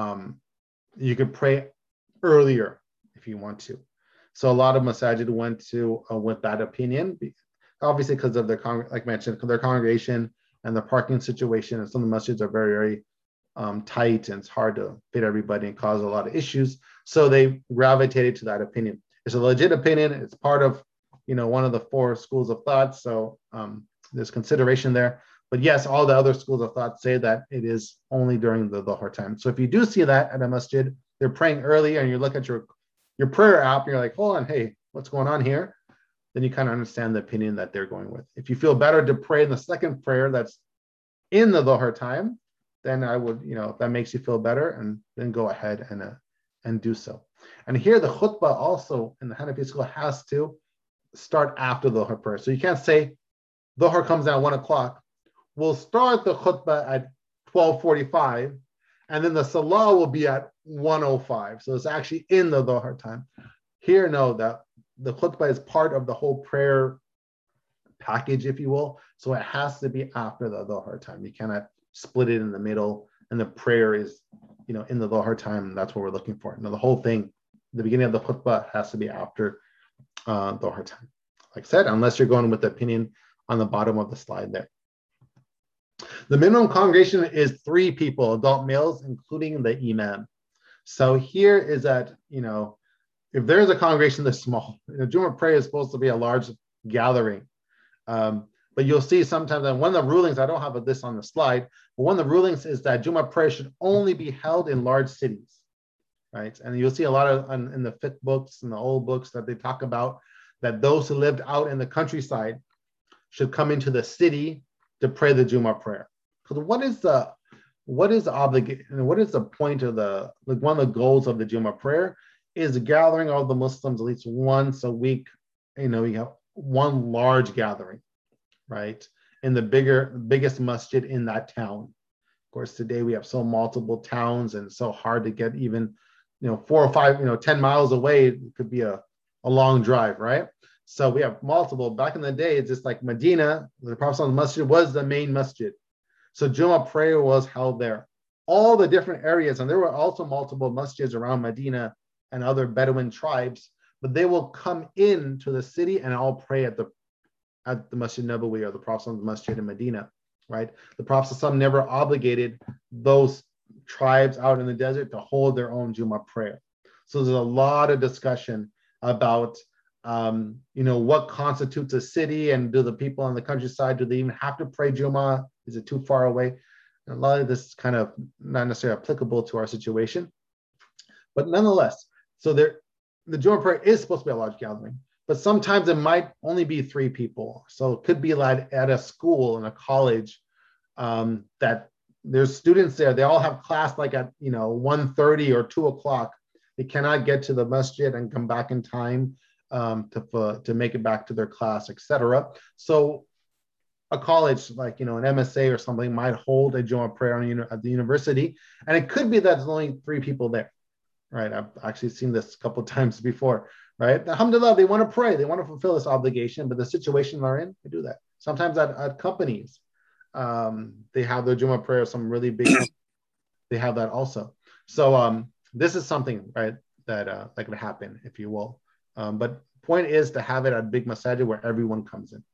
pray earlier if you want to. So a lot of masajid went with that opinion, obviously because of their congregation and the parking situation, and some of the masjids are very, very tight, and it's hard to fit everybody and cause a lot of issues. So they gravitated to that opinion. It's a legit opinion. It's part of, one of the 4 schools of thought. So there's consideration there. But yes, all the other schools of thought say that it is only during the Dhuhr time. So if you do see that at a masjid, they're praying early, and you look at your prayer app, and you're like, hold on, hey, what's going on here? Then you kind of understand the opinion that they're going with. If you feel better to pray in the second prayer that's in the Dhuhr time, then I would, if that makes you feel better, and then go ahead and do so. And here the khutbah also in the Hanafi school has to start after the Dhuhr prayer. So you can't say Dhuhr comes at 1 o'clock. We'll start the khutbah at 12:45, and then the salah will be at 1:05. So it's actually in the Dhuhr time. Here, no, that the khutbah is part of the whole prayer package, if you will. So it has to be after the Dhuhr time. You cannot split it in the middle, and the prayer is, in the Dhuhr time. That's what we're looking for. The whole thing, the beginning of the khutbah has to be after Dhuhr time. Like I said, unless you're going with the opinion on the bottom of the slide there. The minimum congregation is 3 people, adult males, including the imam. So here is that, if there's a congregation that's small, Jummah prayer is supposed to be a large gathering. But you'll see sometimes that one of the rulings, I don't have this on the slide, but one of the rulings is that Jummah prayer should only be held in large cities, right? And you'll see a lot of in the fiqh books and the old books that they talk about that those who lived out in the countryside should come into the city to pray the Jummah prayer. Because what is the obligation? What is the point of one of the goals of the Jummah prayer is gathering all the Muslims at least once a week. You have one large gathering, right? In the biggest masjid in that town. Of course, today we have so multiple towns, and it's so hard to get even, 4 or 5, 10 miles away. It could be a long drive, right? So we have multiple. Back in the day, it's just like Medina, the Prophet's masjid was the main masjid. So Jummah prayer was held there. all the different areas, and there were also multiple masjids around Medina and other Bedouin tribes, but they will come into the city and all pray at the Masjid Nabawi or the Prophet's Masjid in Medina, right? The Prophet never obligated those tribes out in the desert to hold their own Jummah prayer. So there's a lot of discussion about what constitutes a city, and do the people in the countryside, do they even have to pray Jummah? Is it too far away? And a lot of this is kind of not necessarily applicable to our situation, but nonetheless, so the Jummah prayer is supposed to be a large gathering, but sometimes it might only be 3 people. So it could be like at a school, in a college, that there's students there. They all have class like at 1:30 or 2 o'clock. They cannot get to the masjid and come back in time to make it back to their class, etc. So a college like an MSA or something might hold a Jummah prayer at the university, and it could be that there's only 3 people there, right? I've actually seen this a couple of times before, right? Alhamdulillah, they want to pray, they want to fulfill this obligation, but the situation they're in, they do that. Sometimes at companies, they have their Jummah prayer, some really big, they have that also. So this is something, right, that could happen, if you will. But point is to have it at big masajid where everyone comes in.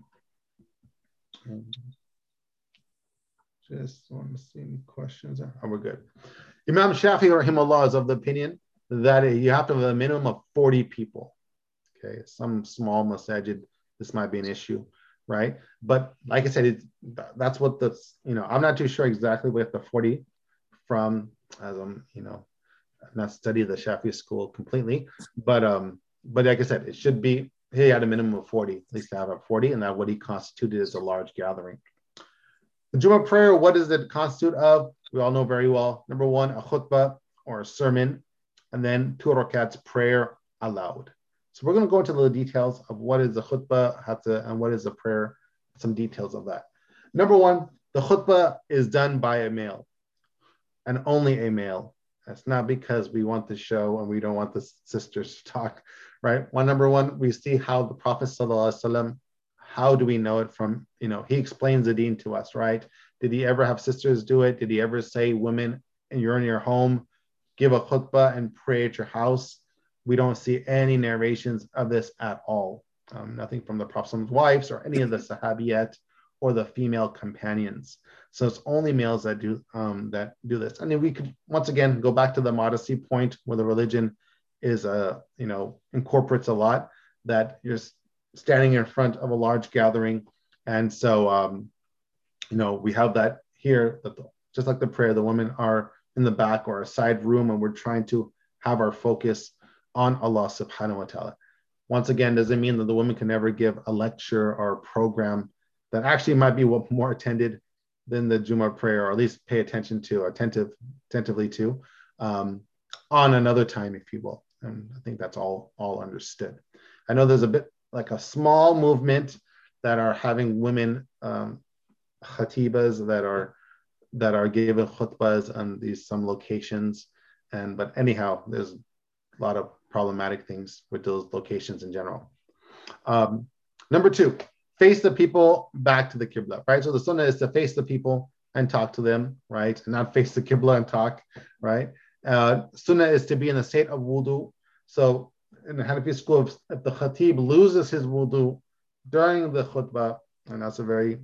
Just want to see any questions. Oh, we're good. Imam Shafi rahimahullah is of the opinion that you have to have a minimum of 40 people. Okay, some small masajid, this might be an issue, right? But like I said, that's what I'm not too sure exactly what the 40 from, as I've not studied the Shafi school completely, but like I said, it should be, he had a minimum of 40, at least to have a 40, and that what he constituted is a large gathering. The Jummah prayer, what does it constitute of? We all know very well. Number 1, a khutbah or a sermon, and then 2 rakats prayer aloud. So we're going to go into the details of what is the khutbah, and what is the prayer, some details of that. Number 1, the khutbah is done by a male, and only a male. That's not because we want the show and we don't want the sisters to talk, right? Number one, we see how the Prophet ﷺ, how do we know it from, he explains the deen to us, right? Did he ever have sisters do it? Did he ever say, women, and you're in your home, give a khutbah and pray at your house? We don't see any narrations of this at all. Nothing from the Prophet's wives or any of the Sahabiyat or the female companions. So it's only males that do this. And then we could once again go back to the modesty point, where the religion is incorporates a lot, that you're standing in front of a large gathering. And so we have that here, that just like the prayer, the women are in the back or a side room, and we're trying to have our focus on Allah subhanahu wa ta'ala. Once again, doesn't mean that the women can never give a lecture or a program that actually might be more attended than the Jummah prayer, or at least pay attention to, attentively to, on another time, if you will. And I think that's all understood. I know there's a bit like a small movement that are having women khatibas that are given khutbahs on some locations, but anyhow, there's a lot of problematic things with those locations in general. Number 2, face the people back to the Qibla, right? So the sunnah is to face the people and talk to them, right? And not face the Qibla and talk, right? Sunnah is to be in a state of wudu. So in the Hanafi school, if the khatib loses his wudu during the khutbah, and that's a very,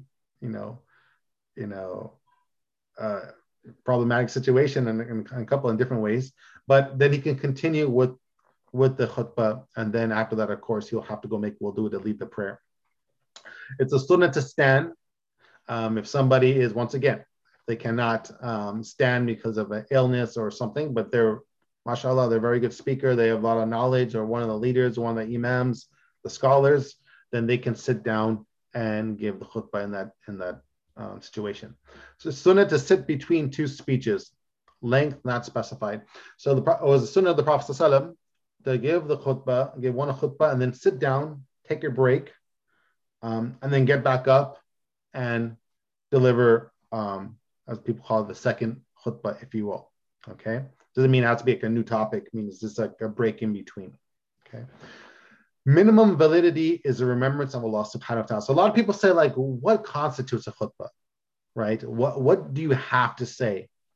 problematic situation in a couple of different ways, but then he can continue with the khutbah, and then after that, of course, he'll have to go make wudu to lead the prayer. It's a sunnah to stand. If somebody is, once again, they cannot stand because of an illness or something, but they're, mashallah, they're a very good speaker, they have a lot of knowledge, or one of the leaders, one of the imams, the scholars, then they can sit down and give the khutbah in that situation. So sunnah to sit between 2 speeches, length not specified. So it was the sunnah of the Prophet ﷺ to give the khutbah, give one a khutbah, and then sit down, take your break, and then get back up and deliver, as people call it, the second khutbah, if you will. Okay, doesn't mean it has to be like a new topic. It means it's just like a break in between. Okay. Minimum validity is a remembrance of Allah subhanahu wa ta'ala. So a lot of people say, like, what constitutes a khutbah, right? What do you have to say?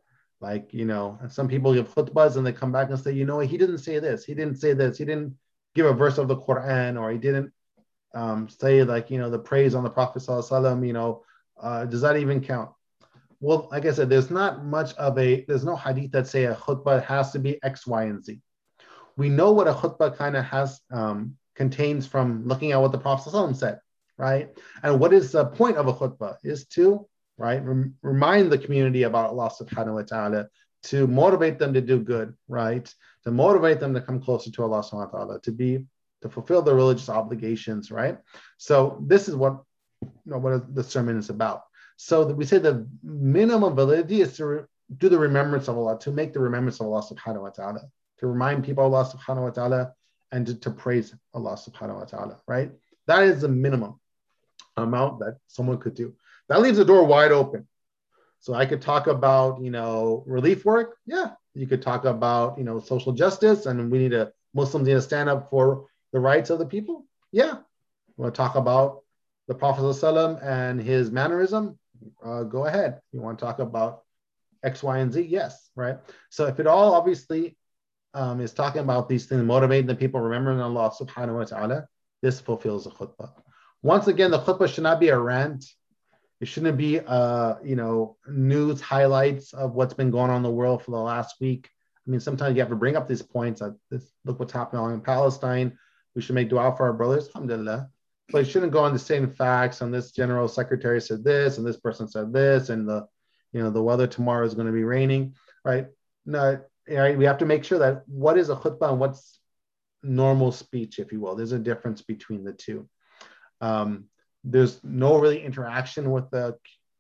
Like, and some people give khutbahs and they come back and say, he didn't say this, he didn't say this, he didn't give a verse of the Quran, or he didn't say like, the praise on the Prophet sallallahu, does that even count? Well, like I said, there's no hadith that say a khutbah has to be X, Y, and Z. We know what a khutbah kind of has contains from looking at what the Prophet ﷺ said, right? And what is the point of a khutbah is to, right, remind the community about Allah subhanahu wa ta'ala, to motivate them to do good, right? To motivate them to come closer to Allah subhanahu wa ta'ala, to fulfill their religious obligations, right? So this is what the sermon is about. So we say the minimum validity is to do the remembrance of Allah, to make the remembrance of Allah subhanahu wa ta'ala, to remind people of Allah subhanahu wa ta'ala, and to praise Allah subhanahu wa ta'ala, right? That is the minimum amount that someone could do. That leaves the door wide open. So I could talk about, relief work. Yeah. You could talk about, social justice, and Muslims need to stand up for the rights of the people. Yeah. You want to talk about the Prophet ﷺ and his mannerism? Go ahead. You want to talk about X, Y, and Z? Yes. Right. So if it all obviously is talking about these things, motivating the people, remembering Allah subhanahu wa ta'ala, this fulfills the khutbah. Once again, the khutbah should not be a rant. It shouldn't be, news highlights of what's been going on in the world for the last week. I mean, sometimes you have to bring up these points. Look what's happening in Palestine. We should make dua for our brothers, alhamdulillah. But it shouldn't go on the same facts. And this general secretary said this, and this person said this, and the weather tomorrow is going to be raining, right? No, right? We have to make sure that what is a khutbah and what's normal speech, if you will. There's a difference between the two. There's no really interaction with the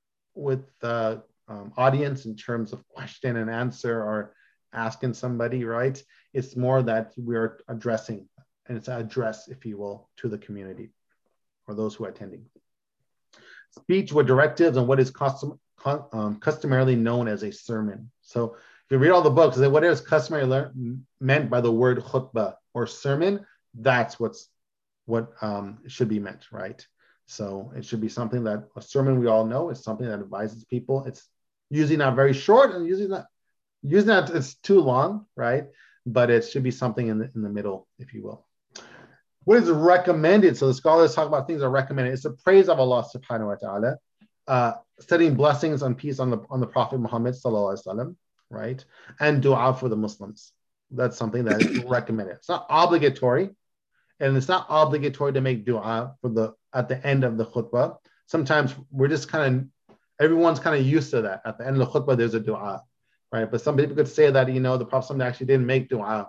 audience in terms of question and answer or asking somebody, right? It's more that we're addressing, and it's an address, if you will, to the community or those who are attending. Speech with directives and what is customarily known as a sermon. So if you read all the books, what is customarily meant by the word khutbah or sermon, that's what should be meant, right? So it should be something that a sermon, we all know, is something that advises people. It's usually not very short, and usually not it's too long, right? But it should be something in the middle, if you will. What is recommended? So the scholars talk about things that are recommended. It's the praise of Allah subhanahu wa ta'ala, setting blessings and peace on the Prophet Muhammad sallallahu alaihi wasallam, right? And dua for the Muslims. That's something that is recommended. It's not obligatory. And it's not obligatory to make dua at the end of the khutbah. Sometimes we're just everyone's kind of used to that. At the end of the khutbah, there's a dua, right? But some people could say that, the Prophet actually didn't make dua,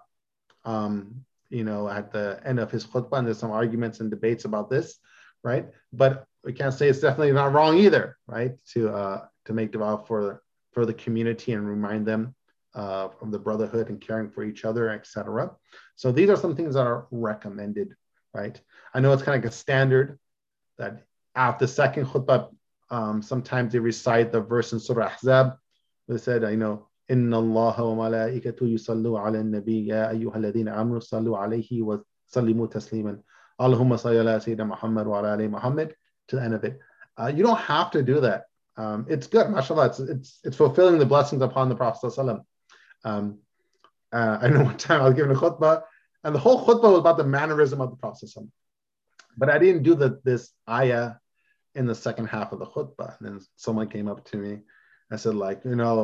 at the end of his khutbah. And there's some arguments and debates about this, right? But we can't say it's definitely not wrong either, right? To make dua for the community and remind them of the brotherhood and caring for each other, etc. So these are some things that are recommended, right? I know it's kind of like a standard that after the second khutbah, sometimes they recite the verse in Surah Ahzab. They said, Inna Allah wa malaikatu yusallu ala nabi ya ayyuha alladhina amanu sallu alayhi wa sallimu tasliman. Allahumma salli ala Sayyidina Muhammad wa ala ali Muhammad, to the end of it. You don't have to do that. It's good, mashallah. It's fulfilling the blessings upon the Prophet sallallahu alaihi wasallam. I know one time I was giving a khutbah, and the whole khutbah was about the mannerism of the Prophet. But I didn't do this ayah in the second half of the khutbah. And then someone came up to me and said, like,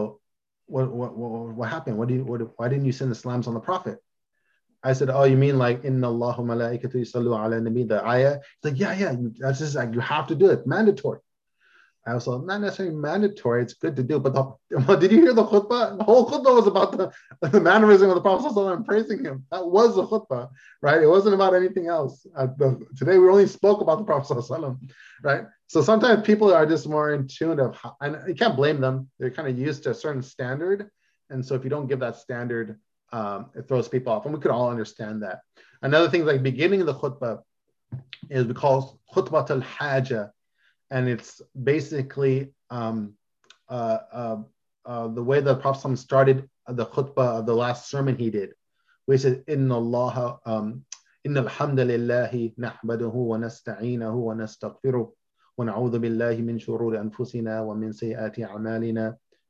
what happened? Why didn't you send the salams on the Prophet? I said, oh, you mean like Inna Allahu malaikatu yusallu ala nabi, the ayah? He's like, yeah. That's just like, you have to do it, mandatory. I was like, not necessarily mandatory. It's good to do, but did you hear the khutbah? The whole khutbah was about the mannerism of the Prophet and praising him. That was the khutbah, right? It wasn't about anything else. Today we only spoke about the Prophet, right? So sometimes people are just more in tune and you can't blame them. They're kind of used to a certain standard, and so if you don't give that standard, it throws people off, and we could all understand that. Another thing, like beginning of the khutbah, is we call khutbah al-haja. And it's basically the way the Prophet started the khutbah of the last sermon he did, which is Inna alhamdulillahi nahmaduhu wa nasta'inahu wa nastaghfiruh wa na'udhu billahi min shururi anfusina wa min sayyiati a'malina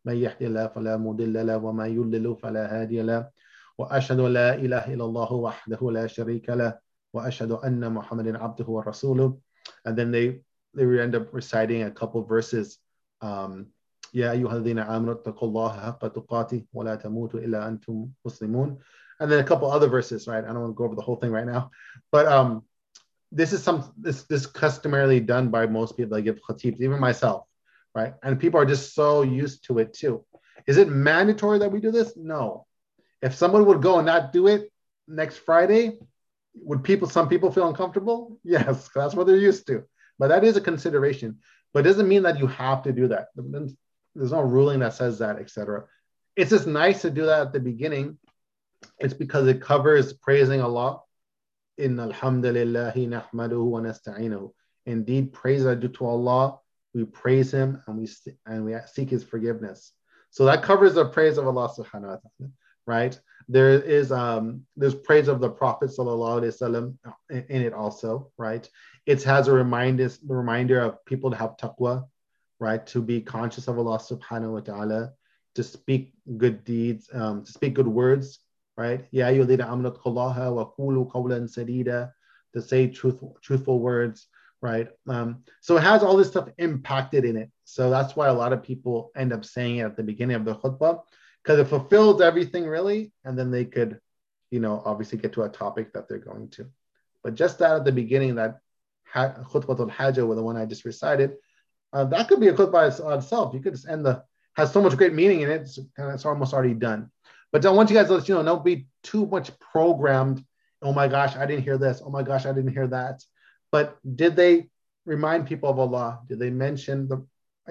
من يهدي الله فلا مضل له وما يضلل فلا هادي له وأشهد أن لا إله إلا الله وحده لا شريك له وأشهد أن محمدا عبده ورسوله. And then they end up reciting a couple verses. يا أيها الذين آمنوا اتقوا الله حق تقاته ولا تموتوا إلا أنتم مسلمون. And then a couple other verses, right? I don't want to go over the whole thing right now, but this is this customarily done by most people that give khatibs, even myself, right? And people are just so used to it too. Is it mandatory that we do this? No. If someone would go and not do it next Friday, would some people feel uncomfortable? Yes, that's what they're used to. But that is a consideration. But it doesn't mean that you have to do that. There's no ruling that says that, etc. It's just nice to do that at the beginning. It's because it covers praising Allah. Inna alhamdulillahi nahmaduhu wa nasta'inuhu. Indeed, praise are due to Allah. We praise Him and we seek His forgiveness. So that covers the praise of Allah subhanahu wa ta'ala, right? There's praise of the Prophet sallallahu alaihi wasallam in it also, right? It has a reminder of people to have taqwa, right? To be conscious of Allah subhanahu wa ta'ala, to speak good deeds, to speak good words, right? Ya ayyuhalladhina amanu taqullaha wa qulu qawlan sadida, to say truthful words, right? So it has all this stuff impacted in it. So that's why a lot of people end up saying it at the beginning of the khutbah, because it fulfills everything really, and then they could, obviously get to a topic that they're going to. But just that at the beginning, that khutbatul hajah, with the one I just recited, that could be a khutbah itself. You could just has so much great meaning in it. It's almost already done. But I want you guys to let you know, don't be too much programmed. Oh my gosh, I didn't hear this. Oh my gosh, I didn't hear that. But did they remind people of Allah? Did they mention the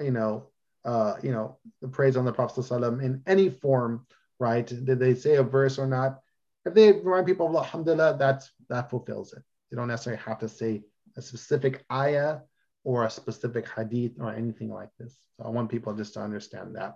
praise on the Prophet ﷺ in any form, right? Did they say a verse or not? If they remind people of Allah, alhamdulillah, that fulfills it. You don't necessarily have to say a specific ayah or a specific hadith or anything like this. So I want people just to understand that.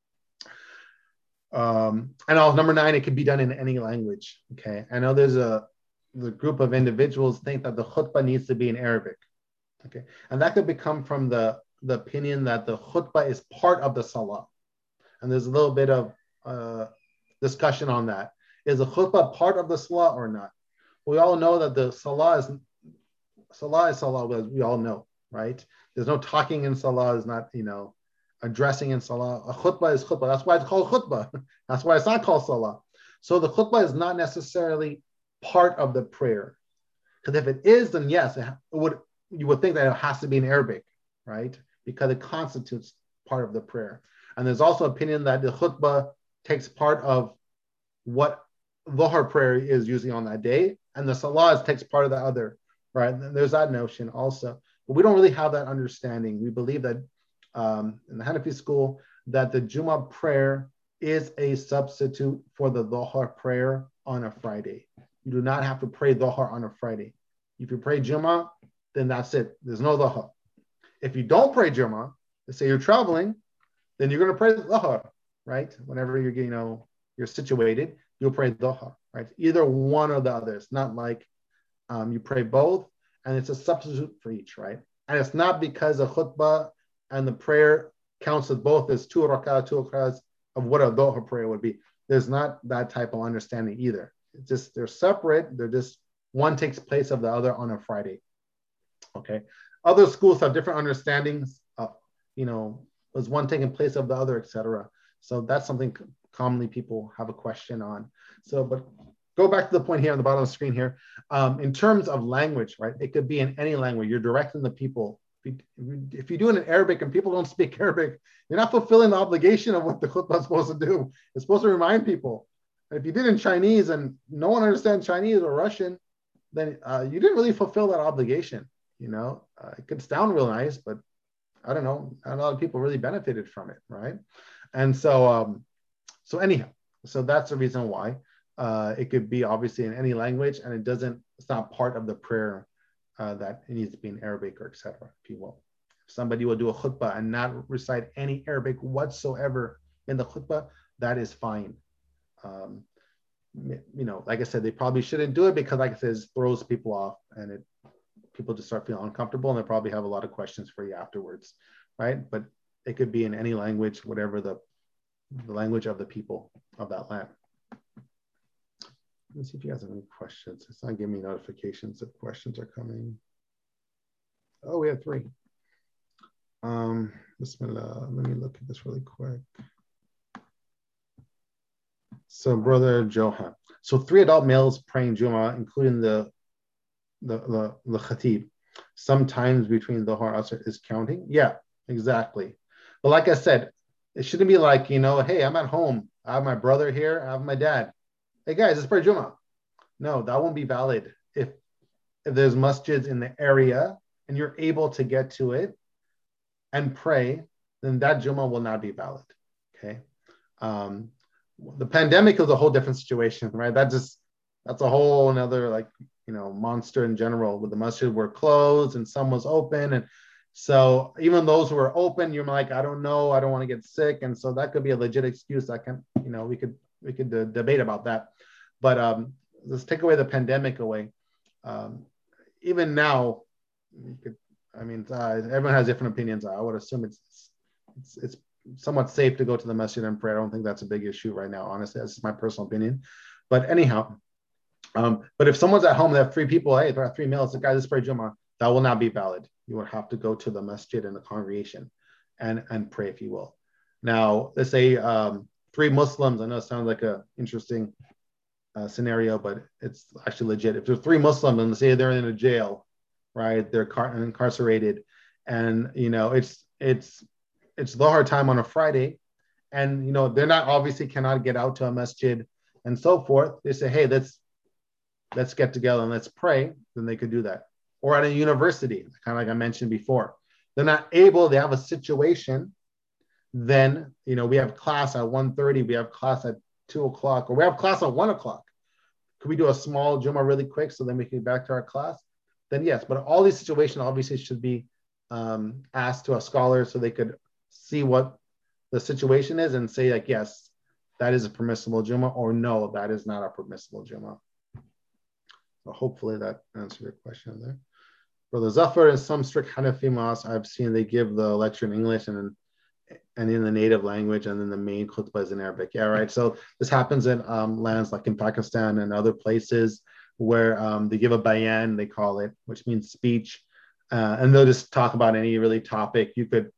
And number 9, it can be done in any language. Okay, I know there's the group of individuals think that the khutbah needs to be in Arabic. Okay, and that could come from the opinion that the khutbah is part of the salah. And there's a little bit of discussion on that. Is the khutbah part of the salah or not? We all know that the salah is salah, as we all know, right? There's no talking in salah, is not, addressing in salah. A khutbah is khutbah. That's why it's called khutbah. That's why it's not called salah. So the khutbah is not necessarily part of the prayer. Because if it is, then yes, you would think that it has to be in Arabic, right? Because it constitutes part of the prayer. And there's also opinion that the khutbah takes part of what Dhuhr prayer is usually on that day, and the salah takes part of the other, right? And there's that notion also. But we don't really have that understanding. We believe that in the Hanafi school, that the Jummah prayer is a substitute for the Dhuhr prayer on a Friday. You do not have to pray Dhuhr on a Friday. If you pray Jummah, then that's it. There's no Dhuhr. If you don't pray Jummah, let's say you're traveling, then you're going to pray Dhuhr, right? Whenever you're situated, you'll pray Dhuhr, right? Either one or the other. It's not like you pray both, and it's a substitute for each, right? And it's not because the khutbah and the prayer counts as both as two rakahs of what a Dhuhr prayer would be. There's not that type of understanding either. It's just they're separate. They're just one takes place of the other on a Friday. Okay. Other schools have different understandings of, was one taking place of the other, etc. So that's something commonly people have a question on. So, but go back to the point here on the bottom of the screen here. In terms of language, right? It could be in any language. You're directing the people. If you do it in Arabic and people don't speak Arabic, you're not fulfilling the obligation of what the khutbah is supposed to do. It's supposed to remind people. If you did it in Chinese and no one understands Chinese or Russian, then you didn't really fulfill that obligation. It could sound real nice, but I don't know. Not a lot of people really benefited from it, right? And so, so that's the reason why it could be obviously in any language, and it's not part of the prayer that it needs to be in Arabic or etc. If you will. If somebody will do a khutbah and not recite any Arabic whatsoever in the khutbah, that is fine. Like I said, they probably shouldn't do it because, like I said, it throws people off, and people just start feeling uncomfortable, and they probably have a lot of questions for you afterwards, right? But it could be in any language, whatever the the language of the people of that land. Let me see if you guys have any questions. It's not giving me notifications if questions are coming. Oh, we have 3. Bismillah. Let me look at this really quick. So, Brother Johan. So 3 adult males praying Jummah, including the khatib. Sometimes between the Dhuhr Asr is counting. Yeah, exactly. But like I said, it shouldn't be like, hey, I'm at home. I have my brother here. I have my dad. Hey guys, let's pray Jummah. No, that won't be valid. If there's masjids in the area and you're able to get to it and pray, then that Jummah will not be valid. Okay. The pandemic is a whole different situation, right? That's a whole another monster in general, with the masjid were closed and some was open. And so even those who were open, you're like, I don't know, I don't want to get sick. And so that could be a legit excuse. That can, we could debate about that. But let's take away the pandemic away. Even now, everyone has different opinions. I would assume it's somewhat safe to go to the masjid and pray. I don't think that's a big issue right now, honestly. That's my personal opinion. But anyhow, but if someone's at home, they have 3 people, hey, there are 3 males, the guy that's pray Jummah, that will not be valid. You would have to go to the masjid and the congregation and pray, if you will. Now, let's say 3 Muslims. I know it sounds like an interesting scenario, but it's actually legit. If there's 3 Muslims and say they're in a jail, right? They're incarcerated, and it's Dhuhr time on a Friday, and they're not, obviously cannot get out to a masjid and so forth. They say, hey, let's get together and let's pray. Then they could do that. Or at a university, kind of like I mentioned before, they're not able. They have a situation. Then we have class at 1:30. We have class at 2:00, or we have class at 1:00. Could we do a small Jummah really quick so then we can get back to our class? Then yes. But all these situations obviously should be asked to a scholar so they could see what the situation is and say, like, yes, that is a permissible Jummah, or no, that is not a permissible Jummah. So hopefully that answered your question there. Brother Zafar, in some strict Hanafi mosques I've seen, they give the lecture in English and in the native language, and then the main khutbah is in Arabic. Yeah, right. So this happens in lands like in Pakistan and other places where they give a bayan, they call it, which means speech, and they'll just talk about any really topic. You could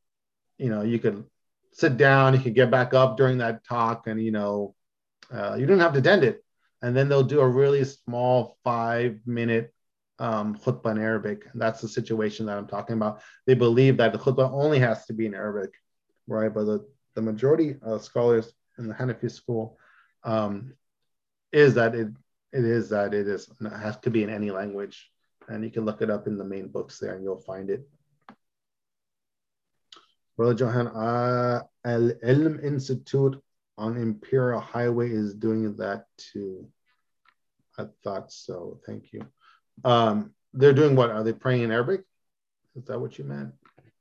sit down, you could get back up during that talk, and you don't have to attend it. And then they'll do a really small 5-minute khutbah in Arabic. And that's the situation that I'm talking about. They believe that the khutbah only has to be in Arabic, right? But the majority of scholars in the Hanafi school is that it has to be in any language. And you can look it up in the main books there and you'll find it. Brother Johan, Al-Ilm Institute on Imperial Highway is doing that too. I thought so. Thank you. They're doing what? Are they praying in Arabic? Is that what you meant?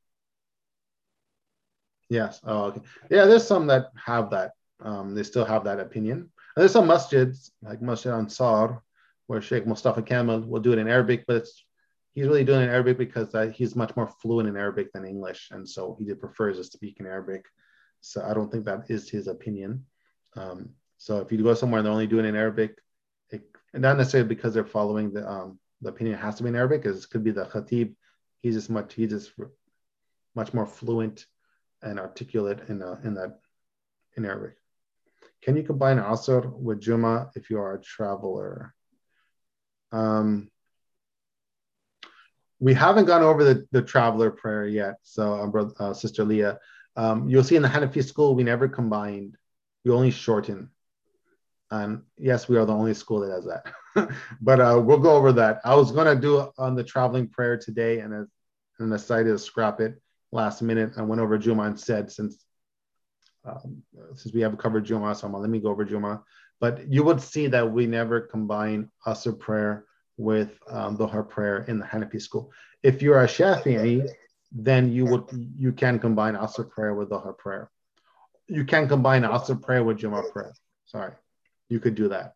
Yes. Oh, okay. Yeah, there's some that have that. They still have that opinion. And there's some masjids, like Masjid Ansar, where Sheikh Mustafa Kamal will do it in Arabic, but he's really doing it in Arabic because he's much more fluent in Arabic than English. And so he prefers to speak in Arabic. So I don't think that is his opinion. So if you go somewhere and they're only doing it in Arabic, and not necessarily because they're following the opinion has to be in Arabic, because it could be the khatib. He's just much more fluent and articulate in Arabic. Can you combine Asr with Jummah if you are a traveler? We haven't gone over the traveler prayer yet. So, Sister Leah, you'll see in the Hanafi school, we never combined. We only shorten. And yes, we are the only school that does that. But we'll go over that. I was going to do on the traveling prayer today, and I decided to scrap it last minute. I went over Jummah and said, since we have covered Jummah, so let me go over Jummah. But you would see that we never combine Asr prayer with Dhuhr prayer in the Hanafi school. If you're a Shafi'i, then you can combine Asr prayer with Dhuhr prayer. You can combine Asr prayer with Jummah prayer. Sorry. You could do that.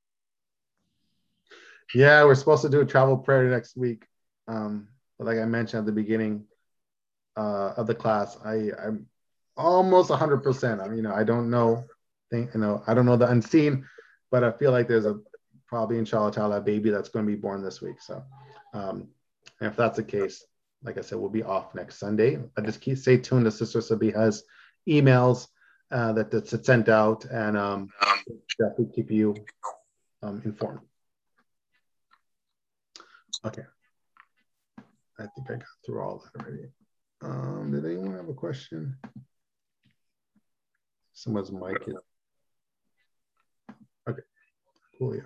Yeah, we're supposed to do a travel prayer next week. But like I mentioned at the beginning of the class, almost 100%. I mean, I don't know, I don't know the unseen, but I feel like there's probably inshallah ta'ala a baby that's going to be born this week. So, and if that's the case, like I said, we'll be off next Sunday. I just stay tuned to Sister Sabiha's emails that's sent out, and definitely keep you informed. Okay. I think I got through all that already. Did anyone have a question? Someone's mic is. Okay, cool. Yeah.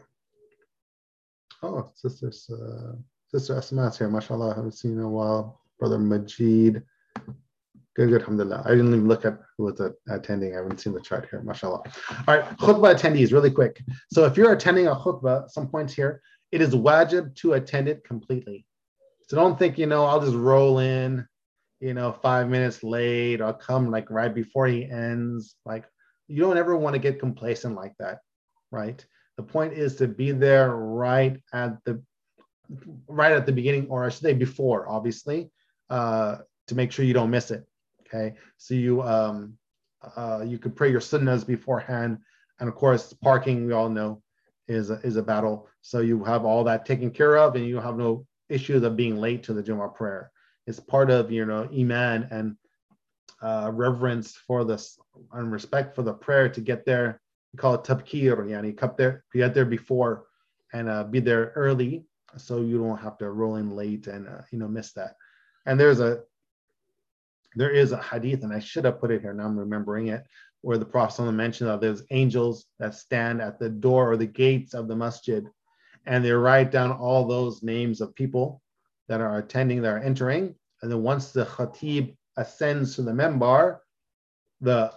Oh, Sister Asma's here. MashaAllah, I haven't seen in a while. Brother Majid. Good, alhamdulillah. I didn't even look at who was attending. I haven't seen the chart here. MashaAllah. All right, khutbah attendees, really quick. So if you're attending a khutbah, some points here, it is wajib to attend it completely. So don't think, I'll just roll in, 5 minutes late. I'll come like right before he ends. Like, you don't ever want to get complacent like that, right? The point is to be there right at the beginning, or I should say before, obviously, to make sure you don't miss it. Okay, so you could pray your sunnahs beforehand, and of course, parking, we all know, is a battle. So you have all that taken care of, and you have no issues of being late to the Jummah prayer. It's part of iman and reverence for this and respect for the prayer to get there. We call it tabkir, yani get there before and be there early, so you don't have to roll in late and miss that. And there is a hadith, and I should have put it here, now I'm remembering it, where the Prophet mentioned that there's angels that stand at the door or the gates of the masjid, and they write down all those names of people that are attending, that are entering, and then once the khatib ascends to the membar, the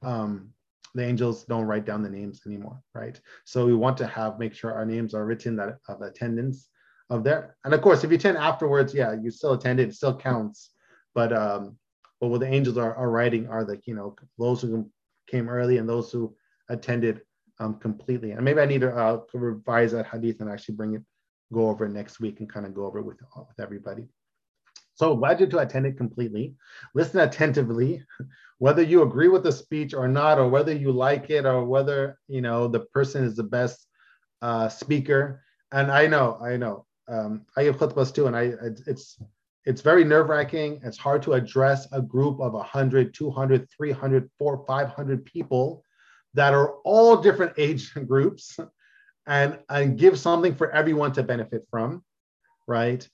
angels don't write down the names anymore, right? So we want to make sure our names are written of attendance of there. And of course, if you attend afterwards, yeah, you still attended, it still counts. But what the angels are writing are those who came early and those who attended completely. And maybe I need to revise that hadith and actually go over it next week and kind of go over it with everybody. So wajib to attend it completely. Listen attentively, whether you agree with the speech or not, or whether you like it, or whether the person is the best speaker. And I know, I give khutbahs too, and it's very nerve-wracking. It's hard to address a group of 100, 200, 300, 400, 500 people that are all different age groups, and give something for everyone to benefit from, right?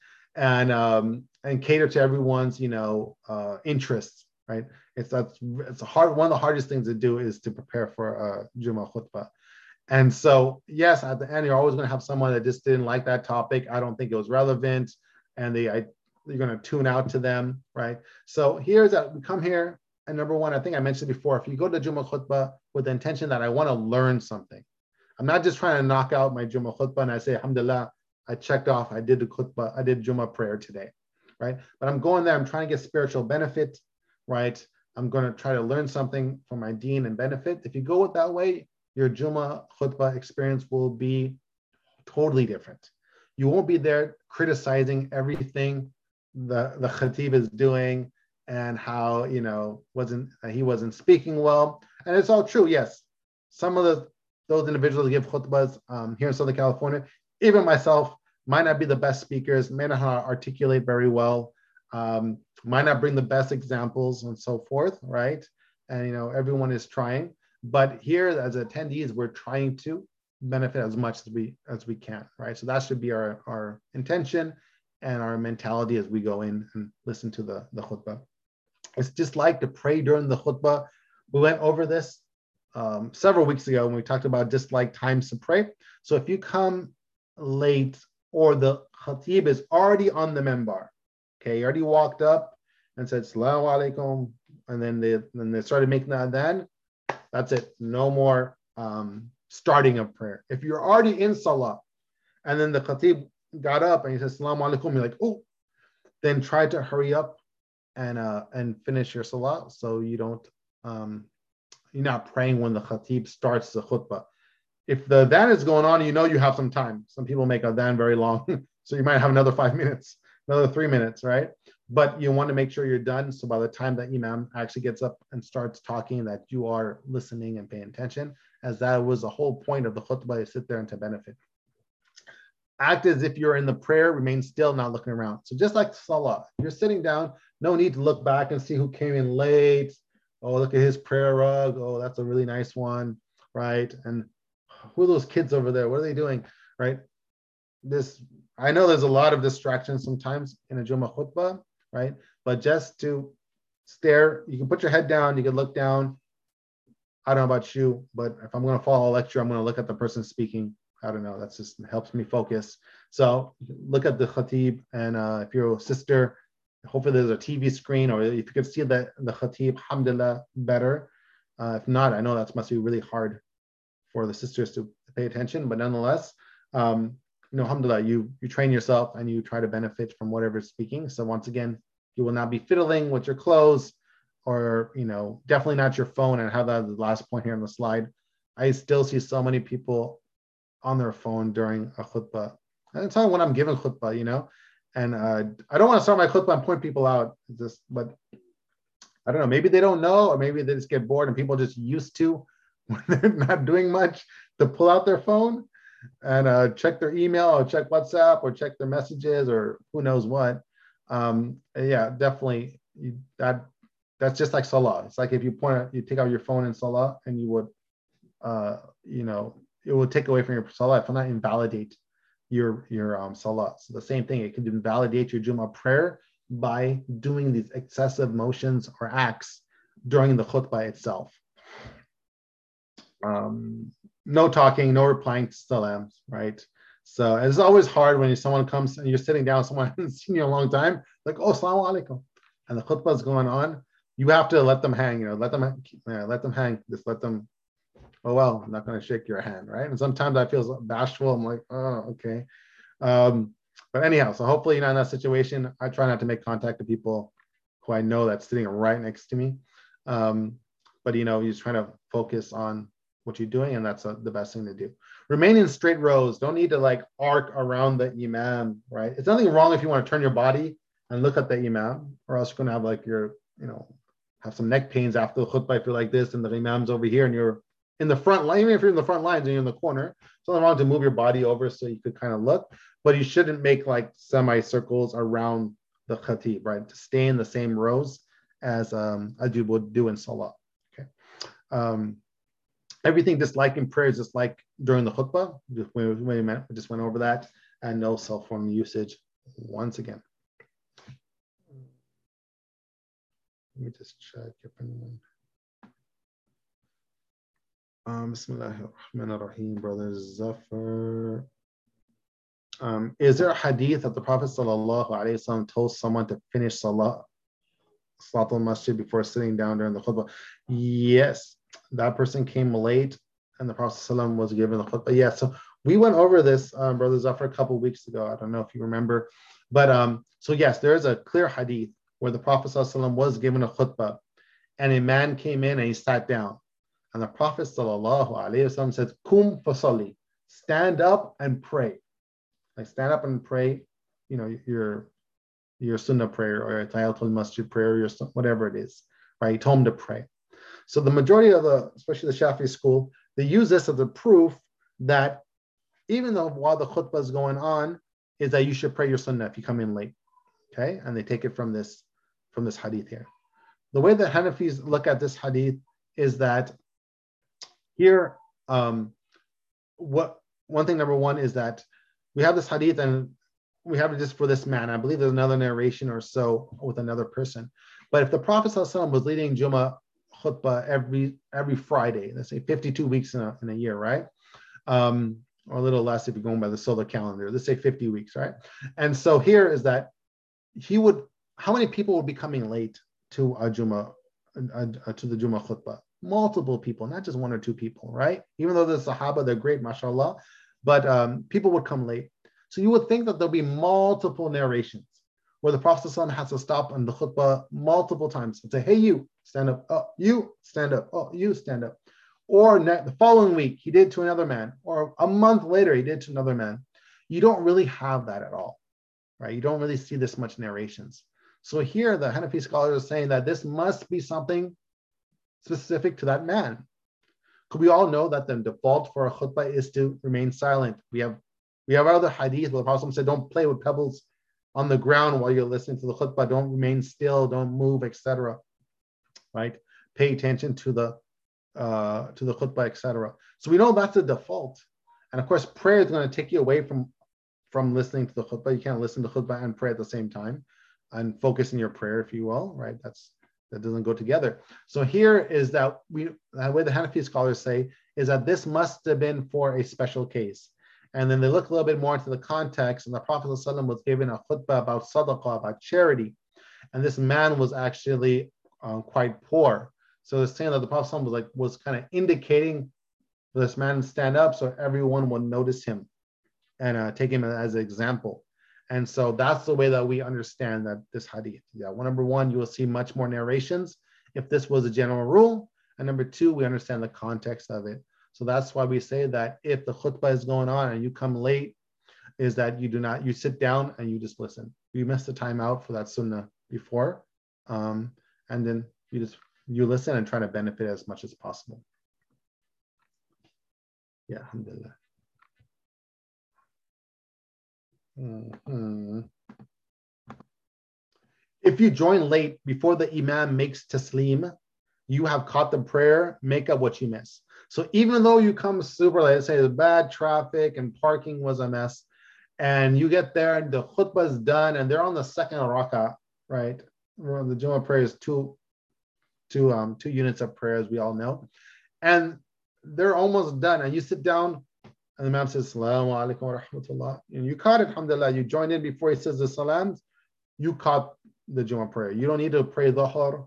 And cater to everyone's interests, right? It's hard. One of the hardest things to do is to prepare for a Jummah khutbah. And so, yes, at the end, you're always going to have someone that just didn't like that topic. I don't think it was relevant, and you're going to tune out to them, right? So here's that we come here, and number one, I think I mentioned before, if you go to Jummah khutbah with the intention that I want to learn something, I'm not just trying to knock out my Jummah khutbah and I say, alhamdulillah, I checked off, I did the khutbah, I did Jummah prayer today, right? But I'm going there, I'm trying to get spiritual benefit, right? I'm going to try to learn something from my deen and benefit. If you go it that way, your Jummah khutbah experience will be totally different. You won't be there criticizing everything the khatib is doing and how he wasn't speaking well. And it's all true, yes. Some of those individuals give khutbahs here in Southern California, even myself, might not be the best speakers, may not articulate very well, might not bring the best examples and so forth, right? And everyone is trying, but here as attendees, we're trying to benefit as much as we can, right? So that should be our intention and our mentality as we go in and listen to the khutbah. It's just like to pray during the khutbah. We went over this several weeks ago when we talked about disliked times to pray. So if you come late or the khatib is already on the membar, okay, he already walked up and said Assalamu alaikum, and then they started making the adhan, that's it. No more starting of prayer. If you're already in salah and then the khatib got up and he says Assalamu alaikum, you're like, oh, then try to hurry up and finish your salah so you don't you're not praying when the khatib starts the khutbah. If the adhan is going on, you have some time. Some people make adhan very long, so you might have another 5 minutes, another 3 minutes, right? but you want to make sure you're done. So by the time that Imam actually gets up and starts talking, that you are listening and paying attention, as that was the whole point of the khutbah, to sit there and to benefit. Act as if you're in the prayer, remain still, not looking around. So just like salah, you're sitting down, no need to look back and see who came in late. Oh, look at his prayer rug. Oh, that's a really nice one, right? And who are those kids over there? What are they doing, right? I know there's a lot of distractions sometimes in a Jummah khutbah, right? But just to stare, you can put your head down, you can look down. I don't know about you, but if I'm going to follow a lecture, I'm going to look at the person speaking. I don't know. That's just helps me focus. So look at the khatib, and if you're a sister, hopefully there's a TV screen, or if you could see the khatib, alhamdulillah, better. If not, I know that must be really hard for the sisters to pay attention, but nonetheless, alhamdulillah, you train yourself and you try to benefit from whatever's speaking. So once again, you will not be fiddling with your clothes, or definitely not your phone. And how that the last point here on the slide. I still see so many people on their phone during a khutbah. And it's not when I'm giving khutbah, and I don't want to start my khutbah and point people out, but I don't know, maybe they don't know, or maybe they just get bored and people just used to, when they're not doing much, to pull out their phone and check their email or check WhatsApp or check their messages or who knows what. Yeah, definitely that's just like salah. It's like if you take out your phone in salah, and you would, it will take away from your salah, if not invalidate your salah. So the same thing, it can invalidate your Jummah prayer by doing these excessive motions or acts during the khutbah itself. No talking, no replying to salams, right? So it's always hard when someone comes and you're sitting down, someone hasn't seen you in a long time, like, oh, assalamu alaikum, and the khutbah is going on. You have to let them hang, let them hang, just let them. Oh, well, I'm not going to shake your hand, right? And sometimes I feel bashful. I'm like, oh, okay. But anyhow, so hopefully in that situation, I try not to make contact with people who I know that's sitting right next to me. But you're just trying to focus on what you're doing, and that's the best thing to do. Remain in straight rows. Don't need to arc around the imam, right? It's nothing wrong if you want to turn your body and look at the imam, or else you're going to have have some neck pains after the khutbah if you're like this, and the imam's over here and you're in the front line. Even if you're in the front lines and you're in the corner, it's nothing wrong to move your body over so you could kind of look, but you shouldn't make semicircles around the khatib, right? To stay in the same rows as you would do in salah. Okay. Everything just like in prayer is just like during the khutbah. We just went over that, and no cell phone usage once again. Let me just check if anyone. Bismillahirrahmanirrahim, brother Zafar. Is there a hadith that the Prophet ﷺ told someone to finish Salatul Masjid before sitting down during the khutbah? Yes, that person came late and the Prophet ﷺ was given the khutbah. Yeah, so we went over this, brother Zafar, a couple of weeks ago. I don't know if you remember. But so yes, there is a clear hadith where the Prophet ﷺ was given a khutbah, and a man came in and he sat down. And the Prophet ﷺ said, Kum fasalli, stand up and pray. Like stand up and pray, your sunnah prayer or your tahiyatul masjid prayer, your whatever it is, right? He told him to pray. So the majority of especially the Shafi'i school, they use this as a proof that even though while the khutbah is going on, is that you should pray your sunnah if you come in late. Okay, and they take it from this hadith here. The way that Hanafis look at this hadith is that here, one thing, number one, is that we have this hadith and we have it just for this man. I believe there's another narration or so with another person. But if the Prophet ﷺ was leading Jummah khutbah every Friday, let's say 52 weeks in a year, right? Or a little less if you're going by the solar calendar, let's say 50 weeks, right? And so here is that how many people would be coming late to a Jummah, to the Jummah khutbah? Multiple people, not just one or two people, right? Even though the Sahaba, they're great, mashallah, but people would come late. So you would think that there'll be multiple narrations where the Prophet ﷺ has to stop on the khutbah multiple times and say, hey, you, stand up. Oh, you, stand up. Oh, you, stand up. Or the following week, he did to another man. Or a month later, he did to another man. You don't really have that at all, right? You don't really see this much narrations. So here the Hanafi scholars are saying that this must be something specific to that man. Because we all know that the default for a khutbah is to remain silent. We have other hadith where the Prophet said, don't play with pebbles on the ground while you're listening to the khutbah. Don't remain still, don't move, etc. Right? Pay attention to the khutbah, etc. So we know that's the default. And of course, prayer is going to take you away from listening to the khutbah. You can't listen to khutbah and pray at the same time and focus in your prayer, if you will, right? That doesn't go together. So here is that the way the Hanafi scholars say is that this must have been for a special case. And then they look a little bit more into the context, and the Prophet ﷺ was given a khutbah about sadaqah, about charity. And this man was actually quite poor. So they're saying that the Prophet ﷺ was kind of indicating for this man to stand up so everyone would notice him and take him as an example. And so that's the way that we understand that this hadith. Yeah, number one, you will see much more narrations if this was a general rule. And number two, we understand the context of it. So that's why we say that if the khutbah is going on and you come late, is that you sit down and you just listen. You missed the time out for that sunnah before. And then you listen and try to benefit as much as possible. Yeah, alhamdulillah. Mm-hmm. If you join late before the imam makes taslim, you have caught the prayer, make up what you miss. So even though you come super late, let's say the bad traffic and parking was a mess, and you get there and the khutbah is done and they're on the second rak'ah, right? The Jummah prayer is two units of prayer, as we all know. And they're almost done and you sit down and the Imam says, Assalamu alaikum wa rahmatullah. And you caught it, alhamdulillah. You joined in before he says the salams. You caught the Jummah prayer. You don't need to pray dhuhr.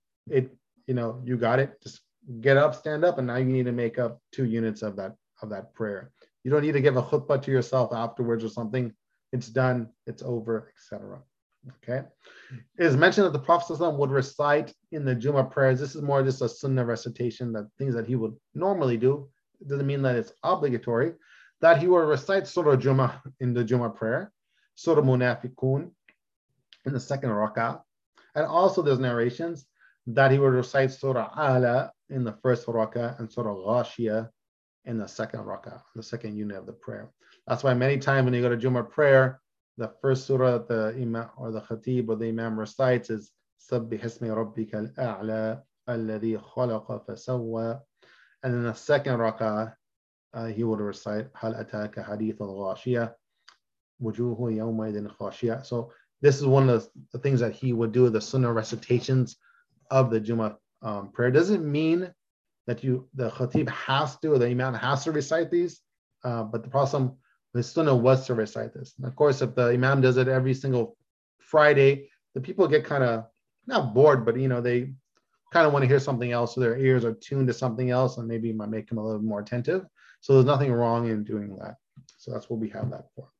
You got it. Just get up, stand up, and now you need to make up 2 units of that prayer. You don't need to give a khutbah to yourself afterwards or something. It's done. It's over, etc. Okay. It is mentioned that the Prophet ﷺ would recite in the Jummah prayers. This is more just a sunnah recitation, that things that he would normally do. It doesn't mean that it's obligatory. That he will recite Surah Jummah in the Jummah prayer, Surah Munafiqun in the second rak'ah. And also there's narrations that he would recite Surah Ala in the first rak'ah and Surah Ghashiyah in the second rak'ah, the second unit of the prayer. That's why many times when you go to Jummah prayer, the first surah that the imam or the khatib or the imam recites is Sabbih ismi rabbika al-a'la alladhi khalaqa fasawwa. And in the second rak'ah, he would recite Hal ataka hadith al-ghashiyah wujuhu yawma idin khashiyah. So this is one of the things that he would do, the sunnah recitations of the Jummah prayer. Doesn't mean that the khatib has to, or the imam has to recite these, but the Prophet, his sunnah was to recite this. And of course, if the imam does it every single Friday, the people get kind of not bored, but they kind of want to hear something else, so their ears are tuned to something else, and maybe it might make them a little more attentive. So there's nothing wrong in doing that. So that's what we have that for.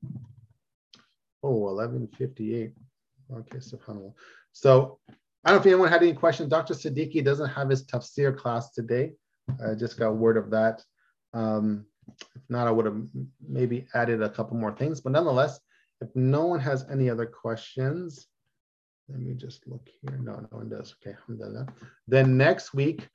Oh, 11:58. Okay, subhanAllah. So I don't know if anyone had any questions. Dr. Siddiqui doesn't have his tafsir class today. I just got word of that. If not, I would have maybe added a couple more things. But nonetheless, if no one has any other questions, let me just look here. No one does. Okay, alhamdulillah. Then next week,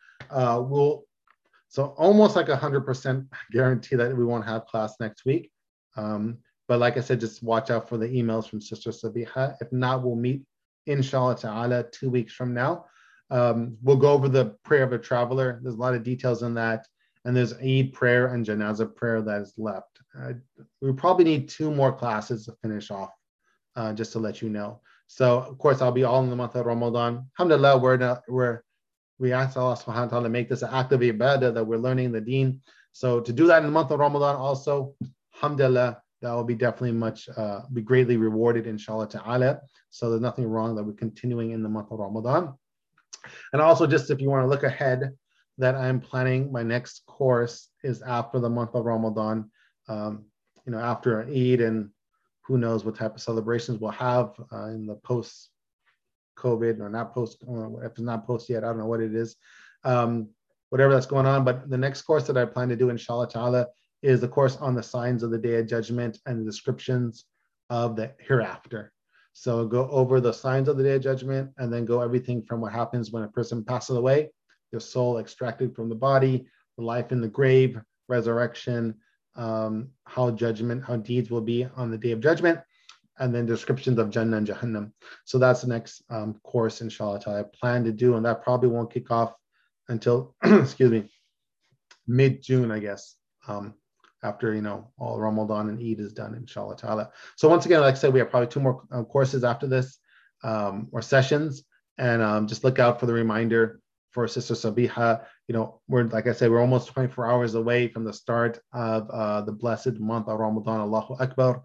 so almost like 100% guarantee that we won't have class next week. But like I said, just watch out for the emails from Sister Sabiha. If not, we'll meet, inshallah ta'ala, 2 weeks from now. We'll go over the prayer of a traveler. There's a lot of details in that. And there's Eid prayer and Janazah prayer that is left. We probably need 2 more classes to finish off, just to let you know. So, of course, I'll be all in the month of Ramadan. Alhamdulillah, we ask Allah subhanahu wa ta'ala to make this an act of ibadah, that we're learning the deen. So to do that in the month of Ramadan also, alhamdulillah, that will be definitely be greatly rewarded, inshallah ta'ala. So there's nothing wrong that we're continuing in the month of Ramadan. And also, just if you want to look ahead, that I'm planning my next course is after the month of Ramadan, after Eid, and who knows what type of celebrations we'll have in the post-COVID, or not post, if it's not post yet, I don't know what it is, whatever that's going on. But the next course that I plan to do, inshallah ta'ala, is the course on the signs of the Day of Judgment and the descriptions of the hereafter. So go over the signs of the Day of Judgment, and then go everything from what happens when a person passes away, their soul extracted from the body, the life in the grave, resurrection, how deeds will be on the Day of Judgment, and then descriptions of Jannah and Jahannam. So that's the next course, inshallah, I plan to do, and that probably won't kick off until, excuse me, mid-June, I guess, after, all Ramadan and Eid is done, inshallah ta'ala. So once again, like I said, we have probably 2 more courses after this, or sessions, and just look out for the reminder for Sister Sabiha. We're, like I said, we're almost 24 hours away from the start of the blessed month of Ramadan, Allahu Akbar.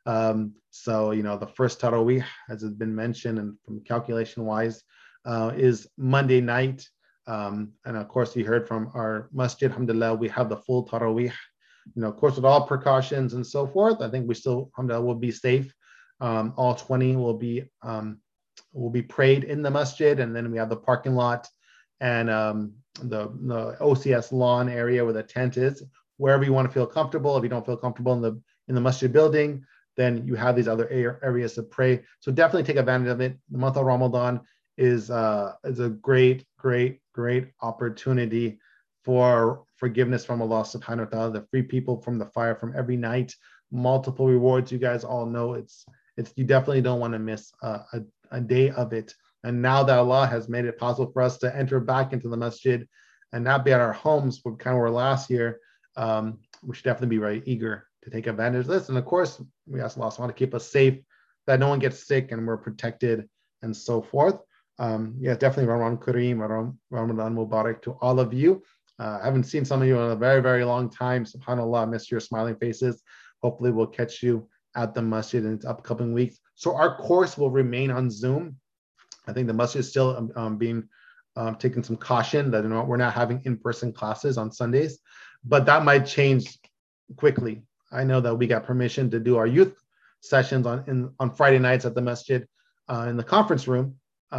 So, the first Taraweeh, as has been mentioned, and from calculation wise, is Monday night. And of course, you heard from our masjid, alhamdulillah, we have the full Taraweeh, of course, with all precautions and so forth. I think we still, alhamdulillah, will be safe. All 20 will be prayed in the masjid, and then we have the parking lot and the OCS lawn area where the tent is, wherever you want to feel comfortable. If you don't feel comfortable in the masjid building, then you have these other areas to pray. So definitely take advantage of it. The month of Ramadan is a great opportunity for forgiveness from Allah subhanahu wa ta'ala, the free people from the fire from every night, multiple rewards. You guys all know it's you definitely don't want to miss a day of it. And now that Allah has made it possible for us to enter back into the masjid and not be at our homes, we kind of were last year, we should definitely be very eager to take advantage of this. And of course, we ask Allah to keep us safe, that no one gets sick and we're protected and so forth. Definitely Ramadan Kareem, Ramadan Mubarak to all of you. I haven't seen some of you in a very, very long time. SubhanAllah, I miss your smiling faces. Hopefully we'll catch you at the masjid in the upcoming weeks. So our course will remain on Zoom. I think the masjid is still being taking some caution that we're not having in-person classes on Sundays, but that might change quickly. I know that we got permission to do our youth sessions on Friday nights at the masjid in the conference room.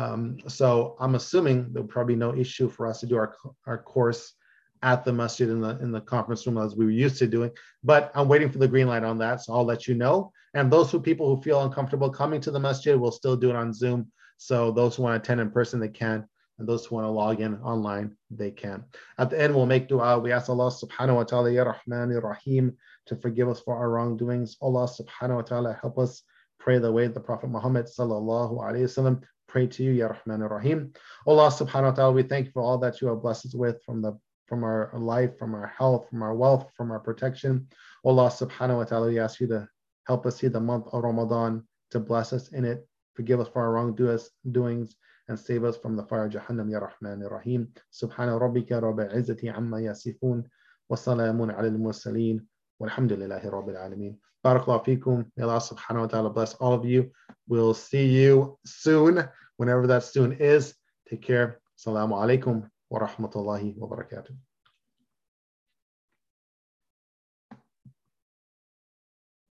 So I'm assuming there'll probably be no issue for us to do our course at the masjid in the conference room as we were used to doing. But I'm waiting for the green light on that, so I'll let you know. And those people who feel uncomfortable coming to the masjid will still do it on Zoom. So those who want to attend in person, they can. And those who want to log in online, they can. At the end, we'll make dua. We ask Allah subhanahu wa ta'ala, Ya Rahman, Ya Rahim, to forgive us for our wrongdoings. Allah subhanahu wa ta'ala, help us pray the way the Prophet Muhammad sallallahu alayhi wasallam pray to you, Ya Rahman, Ya Rahim. Allah subhanahu wa ta'ala, we thank you for all that you have blessed us with from our life, from our health, from our wealth, from our protection. Allah subhanahu wa ta'ala, we ask you to help us see the month of Ramadan, to bless us in it, forgive us for our wrongdoings, and save us from the fire of Jahannam, Ya Rahman, Ya Rahim. Subhana rabbika rabbil izzati amma yasifun, wa salamun ala al-mursaleen, walhamdulillahi rabbil alameen. Barakallahu feekum. May Allah subhanahu wa ta'ala bless all of you. We'll see you soon, whenever that soon is. Take care. Assalamu alaikum wa rahmatullahi wa barakatuh.